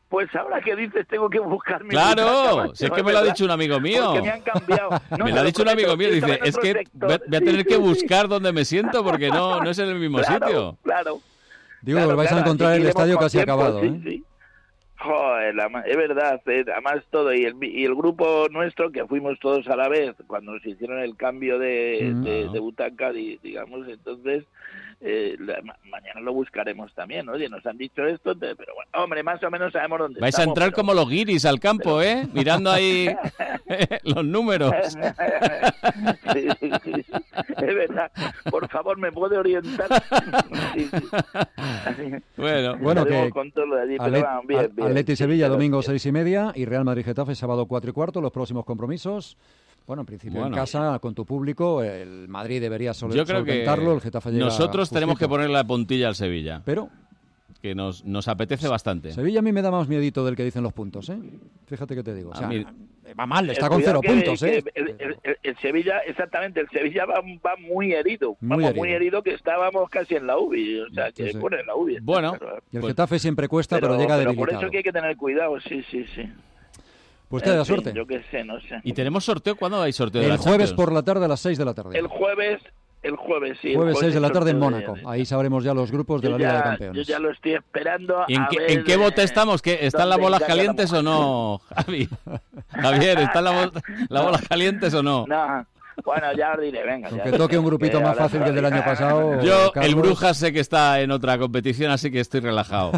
Pues ahora que dices tengo que buscar mi Claro, butaca, macho, si es que me lo ha dicho un amigo mío. Porque me han cambiado. No, me lo ha dicho un amigo mío, dice, es que voy a, voy a tener sí, que sí, buscar sí. dónde me siento porque no, no es en el mismo claro, sitio. Claro, Digo, claro, lo vais claro, a encontrar así el que estadio iremos casi con tiempo, acabado, sí, ¿eh? sí. Joder, la- es verdad, eh, además todo, y el, y el grupo nuestro, que fuimos todos a la vez, cuando nos hicieron el cambio de, Mm. de, de butaca, di- digamos, entonces, eh, la- ma- mañana lo buscaremos también, oye, nos han dicho esto, te- pero bueno, hombre, más o menos sabemos dónde Vais a estamos. entrar pero- como los guiris al campo, ¿eh? Mirando ahí los números. Sí, sí, sí, sí. Es verdad, por favor, ¿me puede orientar? Sí, sí. Así, Bueno, Bueno, estaremos que con todo lo de allí, pero Atlet- va, bien, bien. Atleti Sí, Sevilla, pero domingo bien. seis y media, y Real Madrid-Getafe, sábado cuatro y cuarto, los próximos compromisos. Bueno, en principio Bueno. en casa, con tu público, el Madrid debería sol- Yo creo que solventarlo, el Getafe llega nosotros tenemos que justito. poner la puntilla al Sevilla. Pero Que nos, nos apetece bastante. Sevilla a mí me da más miedito del que dicen los puntos, ¿eh? Fíjate que te digo. O sea, A mí- va mal, está Eh, con cuidado cero que- puntos, que ¿eh? El, el- el- el Sevilla, exactamente, el Sevilla va, va muy herido. Muy Vamos, herido. muy herido que estábamos casi en la U B I. O sea, que Sí, sí. pone en la U B I. Bueno, Pero, Y el Getafe siempre cuesta, pero, llega pero por debilitado. eso que hay que tener cuidado, sí, sí, sí. Pues que En haya fin, suerte. Yo qué sé, no sé. ¿Y tenemos sorteo? ¿Cuándo hay sorteo de El la jueves Champions? por la tarde a las seis de la tarde. El jueves, el jueves, sí. el Jueves seis de la hay tarde en sorteo de- Mónaco. Ahí sabremos ya los grupos de Yo la Liga ya- de Yo Campeones. ya lo estoy esperando. ¿Y en a qué, ver, en qué bote eh, estamos? ¿Qué, ¿Están las dónde bolas encaja la calientes o no, Javi? Javier, ¿están las bol- las bolas calientes o no? No, bueno, ya os diré, venga. ya Aunque os toque diré, un grupito que más ahora fácil que el del año todavía- pasado. Yo, Carlos. el Brujas, sé que está en otra competición, así que estoy relajado.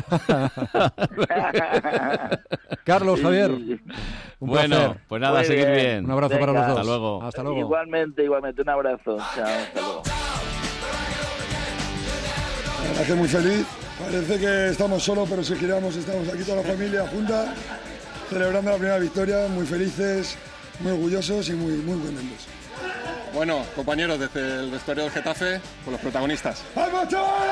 Carlos, Javier, un bueno, placer. pues nada, Muy seguid bien. bien. Un abrazo para Venga. los dos. Hasta luego. Hasta luego. Igualmente, igualmente, un abrazo. Chao, hasta luego. Me hace muy feliz. Parece que estamos solos, pero si giramos estamos aquí toda la familia junta, celebrando la primera victoria, muy felices, muy orgullosos y muy, muy contentos. Bueno, compañeros, desde el vestuario del Getafe, con los protagonistas. ¡Vamos, chavales!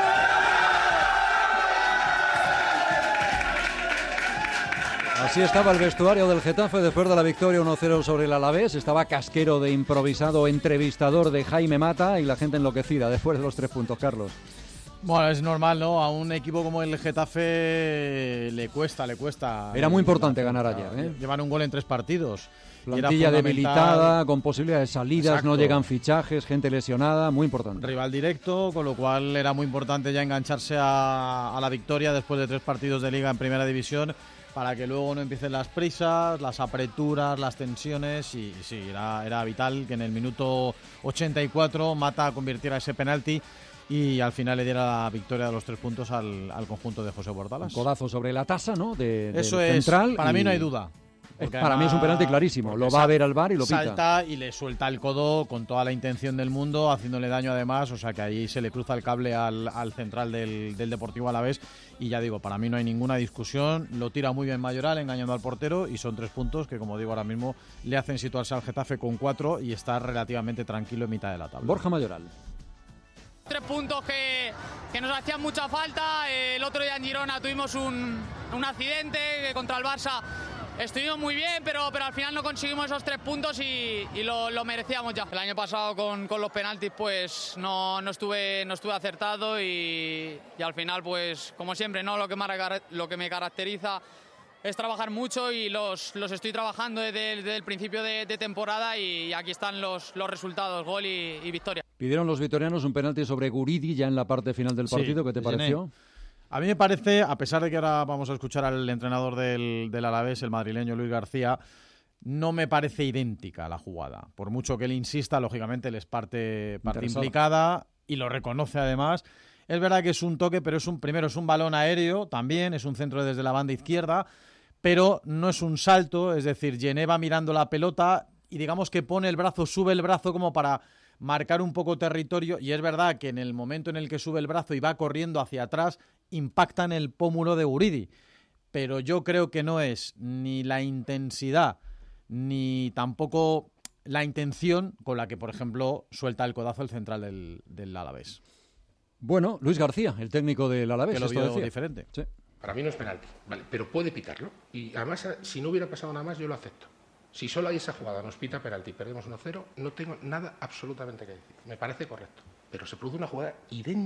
Así estaba el vestuario del Getafe después de la victoria uno cero sobre el Alavés. Estaba Casquero de improvisado entrevistador de Jaime Mata y la gente enloquecida después de los tres puntos, Carlos. Bueno, es normal, ¿no? A un equipo como el Getafe le cuesta, le cuesta. Era muy importante ganar ayer, ¿eh? Llevar un gol en tres partidos. Y era Plantilla fundamental. debilitada, con posibilidades de salidas, Exacto. no llegan fichajes, gente lesionada, muy importante. Rival directo, con lo cual era muy importante ya engancharse a, a la victoria después de tres partidos de liga en primera división para que luego no empiecen las prisas, las apreturas, las tensiones y, y sí, era, era vital que en el minuto ochenta y cuatro Mata convirtiera ese penalti y al final le diera la victoria de los tres puntos al, al conjunto de José Bordalas. Un codazo sobre la tasa, ¿no? De, del Eso es, central para mí y- no hay duda. Es- Porque para mí es un además- penalti clarísimo. Lo porque va a sal- ver al V A R y lo pita. Salta y le suelta el codo con toda la intención del mundo, haciéndole daño además, o sea que ahí se le cruza el cable al, al central del, del Deportivo Alavés y ya digo, para mí no hay ninguna discusión, lo tira muy bien Mayoral engañando al portero y son tres puntos que como digo ahora mismo le hacen situarse al Getafe con cuatro y estar relativamente tranquilo en mitad de la tabla. Borja Mayoral. Tres puntos que, que nos hacían mucha falta. El otro día en Girona tuvimos un, un accidente que contra el Barça estuvimos muy bien, pero, pero al final no conseguimos esos tres puntos y, y lo, lo merecíamos ya. El año pasado con, con los penaltis pues no, no, estuve, no estuve acertado y, y al final pues como siempre no lo que, me, lo que me caracteriza es trabajar mucho y los, los estoy trabajando desde, desde el principio de, de temporada y aquí están los, los resultados, gol y, y victoria. Pidieron los vitorianos un penalti sobre Guridi ya en la parte final del partido. Sí, ¿Qué te Gené. pareció? A mí me parece, a pesar de que ahora vamos a escuchar al entrenador del, del Alavés, el madrileño Luis García, no me parece idéntica la jugada. Por mucho que él insista, lógicamente él es parte, parte Interesado. implicada y lo reconoce además. Es verdad que es un toque, pero es un primero es un balón aéreo también, es un centro desde la banda izquierda, pero no es un salto, es decir, Gené va mirando la pelota y digamos que pone el brazo, sube el brazo como para marcar un poco territorio y es verdad que en el momento en el que sube el brazo y va corriendo hacia atrás impacta en el pómulo de Guridi, pero yo creo que no es ni la intensidad ni tampoco la intención con la que, por ejemplo, suelta el codazo el central del, del Alavés. Bueno, Luis García, el técnico del Alavés. Que lo esto vio decía. diferente. Sí. Para mí no es penalti, ¿vale? Pero puede pitarlo. Y además, si no hubiera pasado nada más, yo lo acepto. Si solo hay esa jugada, nos pita penalti y perdemos uno cero, no tengo nada absolutamente que decir. Me parece correcto. Pero se produce una jugada idéntica,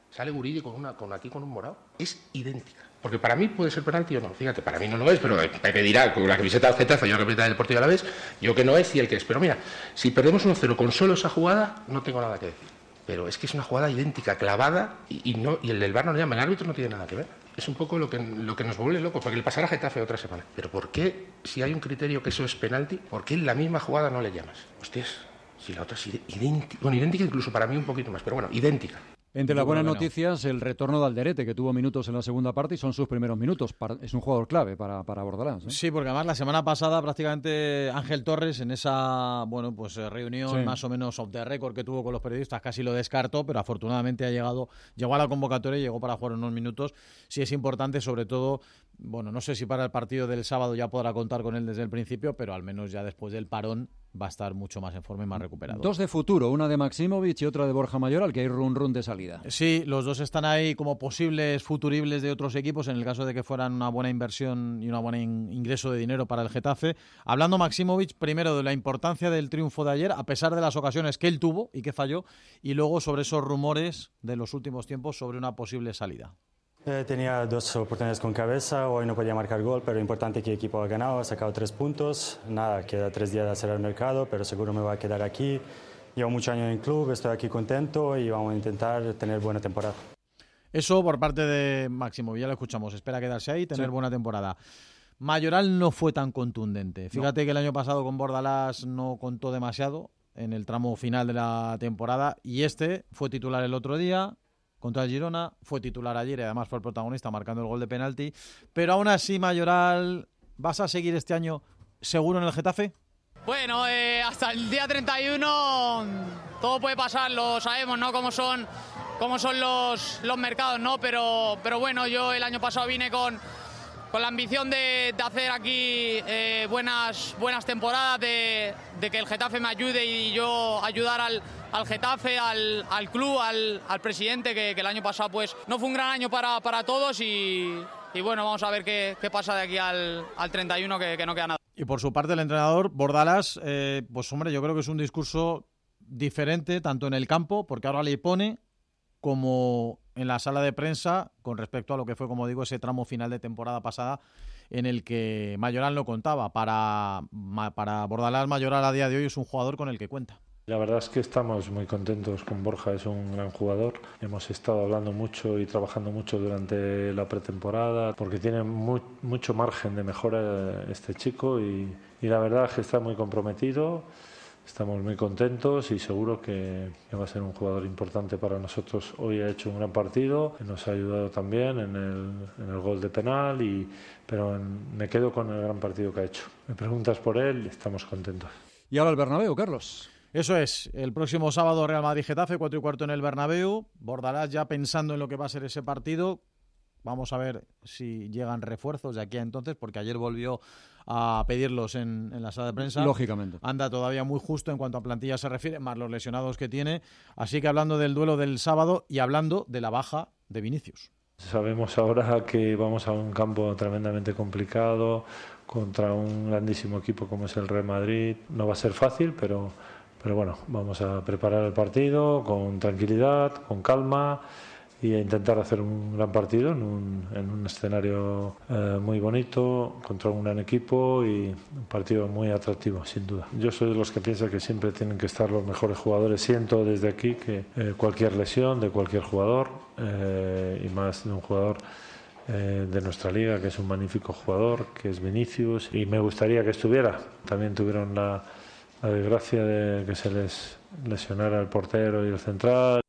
Sale Guridi con una, con aquí con un morado. Es idéntica. Porque para mí puede ser penalti o no. Fíjate, para mí no lo es, pero Pepe dirá, con la camiseta del Getafe, yo la camiseta del Deportivo Alavés, yo que no es y el que es. Pero mira, si perdemos uno cero con solo esa jugada, no tengo nada que decir. Pero es que es una jugada idéntica, clavada, y, y, no, y el del V A R no le llama, el árbitro no tiene nada que ver. Es un poco lo que, lo que nos vuelve locos, porque le pasará a Getafe otra semana. Pero ¿por qué, si hay un criterio que eso es penalti, por qué en la misma jugada no le llamas? Hostias, si la otra es idéntica, bueno, idéntica incluso para mí un poquito más, pero bueno, idéntica. Entre las buenas noticias, el retorno de Alderete, que tuvo minutos en la segunda parte y son sus primeros minutos. Es un jugador clave para, para Bordalás, ¿eh? Sí, porque además la semana pasada prácticamente Ángel Torres en esa bueno pues reunión sí. más o menos off the record que tuvo con los periodistas casi lo descartó, pero afortunadamente ha llegado, llegó a la convocatoria y llegó para jugar unos minutos. Sí es importante, sobre todo, bueno, no sé si para el partido del sábado ya podrá contar con él desde el principio, pero al menos ya después del parón va a estar mucho más en forma y más recuperado. Dos de futuro, una de Maximovic y otra de Borja Mayoral, que hay run run de salida. Sí, los dos están ahí como posibles futuribles de otros equipos en el caso de que fueran una buena inversión y un buen in- ingreso de dinero para el Getafe. Hablando Maximovic, primero de la importancia del triunfo de ayer, a pesar de las ocasiones que él tuvo y que falló, y luego sobre esos rumores de los últimos tiempos sobre una posible salida. Eh, tenía dos oportunidades con cabeza, hoy no podía marcar gol, pero importante que el equipo ha ganado, ha sacado tres puntos. Nada, queda tres días de hacer el mercado, pero seguro me voy a quedar aquí. Llevo muchos años en el club, estoy aquí contento y vamos a intentar tener buena temporada. Eso por parte de Máximo, ya lo escuchamos, espera quedarse ahí y tener sí. buena temporada. Mayoral no fue tan contundente. Fíjate no. que el año pasado con Bordalás no contó demasiado en el tramo final de la temporada y este fue titular el otro día contra el Girona, fue titular ayer y además fue el protagonista marcando el gol de penalti. Pero aún así, Mayoral, ¿vas a seguir este año seguro en el Getafe? Bueno, eh, hasta el día treinta y uno todo puede pasar, lo sabemos, ¿no? Cómo son, cómo son los, los mercados, ¿no? Pero, pero bueno, yo el año pasado vine con, con la ambición de, de hacer aquí eh, buenas, buenas temporadas, de, de que el Getafe me ayude y yo ayudar al, al Getafe, al, al club, al, al presidente, que, que el año pasado pues no fue un gran año para, para todos y, y bueno, vamos a ver qué, qué pasa de aquí al, al treinta y uno, que, que no queda nada. Y por su parte el entrenador, Bordalás, eh, pues hombre, yo creo que es un discurso diferente tanto en el campo, porque ahora le pone, como en la sala de prensa con respecto a lo que fue, como digo, ese tramo final de temporada pasada en el que Mayoral no contaba. Para, para Bordalás, Mayoral a día de hoy es un jugador con el que cuenta. La verdad es que estamos muy contentos con Borja, es un gran jugador. Hemos estado hablando mucho y trabajando mucho durante la pretemporada porque tiene muy, mucho margen de mejora este chico y, y la verdad es que está muy comprometido. Estamos muy contentos y seguro que va a ser un jugador importante para nosotros. Hoy ha hecho un gran partido, nos ha ayudado también en el, en el gol de penal, y, pero en, me quedo con el gran partido que ha hecho. Me preguntas por él y estamos contentos. Y ahora el Bernabéu, Carlos. Eso es, el próximo sábado Real Madrid-Getafe, cuatro y cuarto en el Bernabéu. Bordalás ya pensando en lo que va a ser ese partido. Vamos a ver si llegan refuerzos de aquí a entonces, porque ayer volvió a pedirlos en, en la sala de prensa. Lógicamente. Anda todavía muy justo en cuanto a plantilla se refiere, más los lesionados que tiene. Así que hablando del duelo del sábado y hablando de la baja de Vinicius. Sabemos ahora que vamos a un campo tremendamente complicado, contra un grandísimo equipo como es el Real Madrid. No va a ser fácil, pero, pero bueno, vamos a preparar el partido con tranquilidad, con calma, y a intentar hacer un gran partido en un, en un escenario eh, muy bonito, contra un gran equipo, y un partido muy atractivo, sin duda. Yo soy de los que piensan que siempre tienen que estar los mejores jugadores. Siento desde aquí que eh, cualquier lesión de cualquier jugador, eh, y más de un jugador eh, de nuestra liga, que es un magnífico jugador, que es Vinicius, y me gustaría que estuviera. También tuvieron la, la desgracia de que se les lesionara el portero y el central.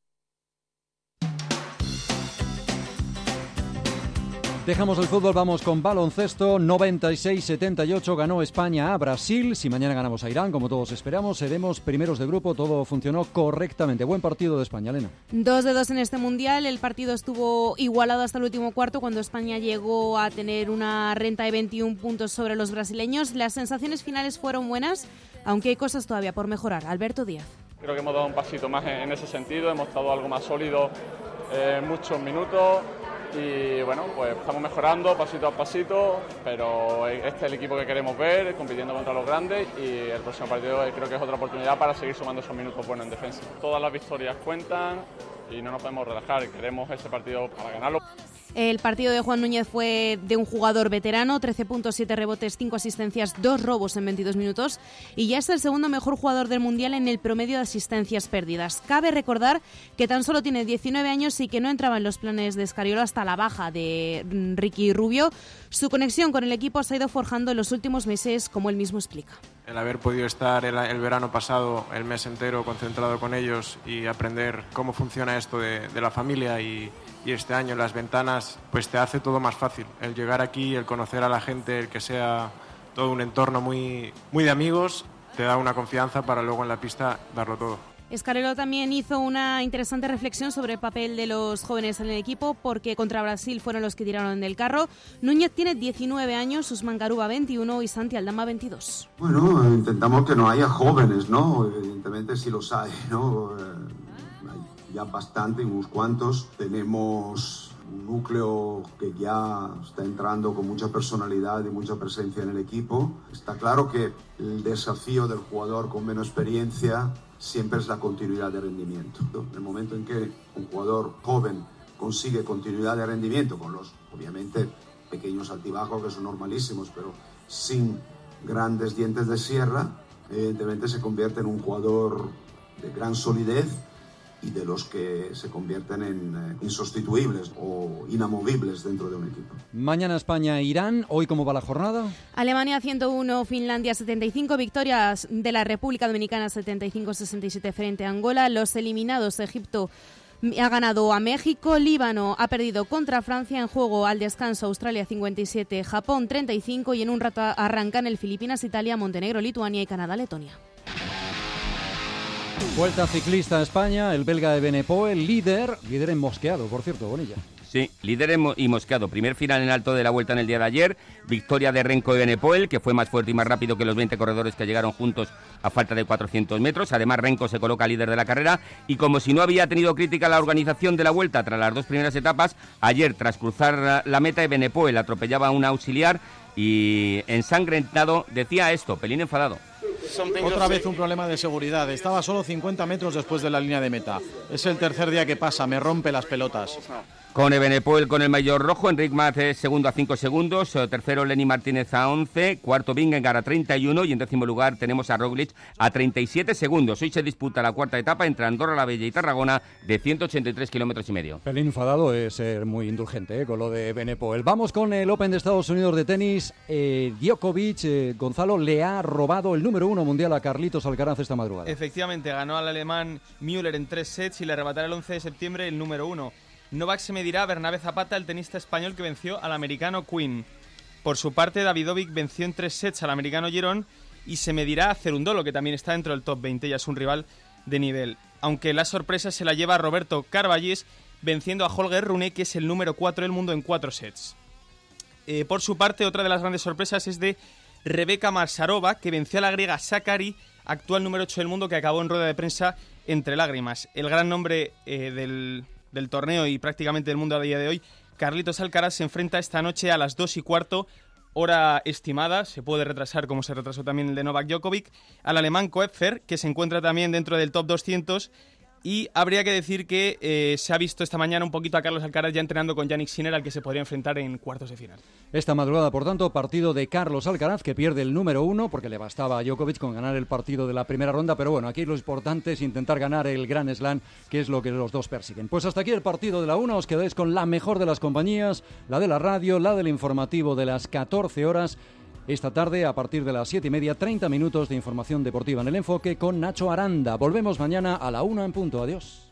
Dejamos el fútbol, vamos con baloncesto. noventa y seis setenta y ocho ganó España a Brasil. Si mañana ganamos a Irán, como todos esperamos, seremos primeros de grupo. Todo funcionó correctamente. Buen partido de España, Elena. Dos de dos en este Mundial. El partido estuvo igualado hasta el último cuarto, cuando España llegó a tener una renta de veintiún puntos sobre los brasileños. Las sensaciones finales fueron buenas, aunque hay cosas todavía por mejorar. Alberto Díaz. Creo que hemos dado un pasito más en ese sentido. Hemos estado algo más sólidos en muchos minutos. y bueno, pues estamos mejorando pasito a pasito, pero este es el equipo que queremos ver, compitiendo contra los grandes, y el próximo partido creo que es otra oportunidad para seguir sumando esos minutos buenos en defensa. Todas las victorias cuentan y no nos podemos relajar, queremos ese partido para ganarlo. El partido de Juan Núñez fue de un jugador veterano, trece puntos, siete rebotes, cinco asistencias, dos robos en veintidós minutos, y ya es el segundo mejor jugador del Mundial en el promedio de asistencias perdidas. Cabe recordar que tan solo tiene diecinueve años y que no entraba en los planes de Scariolo hasta la baja de Ricky Rubio. Su conexión con el equipo se ha ido forjando en los últimos meses, como él mismo explica. El haber podido estar el, el verano pasado, el mes entero concentrado con ellos y aprender cómo funciona esto de, de la familia y, y este año las ventanas, pues te hace todo más fácil. El llegar aquí, el conocer a la gente, el que sea todo un entorno muy, muy de amigos, te da una confianza para luego en la pista darlo todo. Scariolo también hizo una interesante reflexión sobre el papel de los jóvenes en el equipo, porque contra Brasil fueron los que tiraron del carro. Núñez tiene diecinueve años, Usman Garuba veintiuno y Santi Aldama veintidós. Bueno, intentamos que no haya jóvenes, ¿no? Evidentemente sí los hay, ¿no? Hay ya bastante, unos cuantos. Tenemos un núcleo que ya está entrando con mucha personalidad y mucha presencia en el equipo. Está claro que el desafío del jugador con menos experiencia siempre es la continuidad de rendimiento. En el momento en que un jugador joven consigue continuidad de rendimiento, con los, obviamente, pequeños altibajos que son normalísimos, pero sin grandes dientes de sierra, evidentemente se convierte en un jugador de gran solidez y de los que se convierten en eh, insustituibles o inamovibles dentro de un equipo. Mañana España-Irán. ¿Hoy cómo va la jornada? Alemania ciento uno, Finlandia setenta y cinco, victorias de la República Dominicana setenta y cinco sesenta y siete frente a Angola. Los eliminados, Egipto ha ganado a México, Líbano ha perdido contra Francia. En juego al descanso Australia cincuenta y siete, Japón treinta y cinco, y en un rato arrancan el Filipinas, Italia, Montenegro, Lituania y Canadá, Letonia. Vuelta ciclista a España, el belga de Benepoel, líder, líder en mosqueado, por cierto, Bonilla. Sí, líder y mosqueado. Primer final en alto de la Vuelta en el día de ayer. Victoria de Renko de Benepoel, que fue más fuerte y más rápido que los veinte corredores que llegaron juntos a falta de cuatrocientos metros. Además, Renko se coloca líder de la carrera. Y como si no había tenido crítica la organización de la Vuelta tras las dos primeras etapas, ayer, tras cruzar la meta, de Benepoel atropellaba a un auxiliar y ensangrentado decía esto, pelín enfadado. Otra vez un problema de seguridad. Estaba solo cincuenta metros después de la línea de meta. Es el tercer día que pasa, me rompe las pelotas. Con Evenepoel con el maillot rojo, Enric Mas segundo a cinco segundos, tercero Lenny Martínez a once, cuarto Vingegaard a treinta y uno y en décimo lugar tenemos a Roglic a treinta y siete segundos. Hoy se disputa la cuarta etapa entre Andorra la Vella y Tarragona de ciento ochenta y tres kilómetros y medio. Pelín enfadado es ser muy indulgente, ¿eh?, con lo de Benepoel. Vamos con el Open de Estados Unidos de tenis. Eh, Djokovic, eh, Gonzalo, le ha robado el número uno mundial a Carlitos Alcaraz esta madrugada. Efectivamente, ganó al alemán Müller en tres sets y le arrebatará el once de septiembre el número uno. Novak se medirá a Bernabé Zapata, el tenista español que venció al americano Quinn. Por su parte, Davidovic venció en tres sets al americano Girón y se medirá a Cerundolo, que también está dentro del top veinte, ya es un rival de nivel. Aunque la sorpresa se la lleva Roberto Carballis, venciendo a Holger Rune, que es el número cuatro del mundo en cuatro sets. Eh, por su parte, otra de las grandes sorpresas es de Rebeka Marsarova, que venció a la griega Sakkari, actual número ocho del mundo, que acabó en rueda de prensa entre lágrimas. El gran nombre eh, del... del torneo y prácticamente del mundo a día de hoy, Carlitos Alcaraz se enfrenta esta noche a las dos y cuarto, hora estimada, se puede retrasar como se retrasó también el de Novak Djokovic, al alemán Koepfer, que se encuentra también dentro del top doscientos. Y habría que decir que eh, se ha visto esta mañana un poquito a Carlos Alcaraz ya entrenando con Jannik Sinner, al que se podría enfrentar en cuartos de final. Esta madrugada, por tanto, partido de Carlos Alcaraz, que pierde el número uno, porque le bastaba a Djokovic con ganar el partido de la primera ronda, pero bueno, aquí lo importante es intentar ganar el Grand Slam, que es lo que los dos persiguen. Pues hasta aquí el partido de la una, os quedáis con la mejor de las compañías, la de la radio, la del informativo de las catorce horas. Esta tarde, a partir de las siete y media, treinta minutos de información deportiva en el enfoque con Nacho Aranda. Volvemos mañana a la una en punto. Adiós.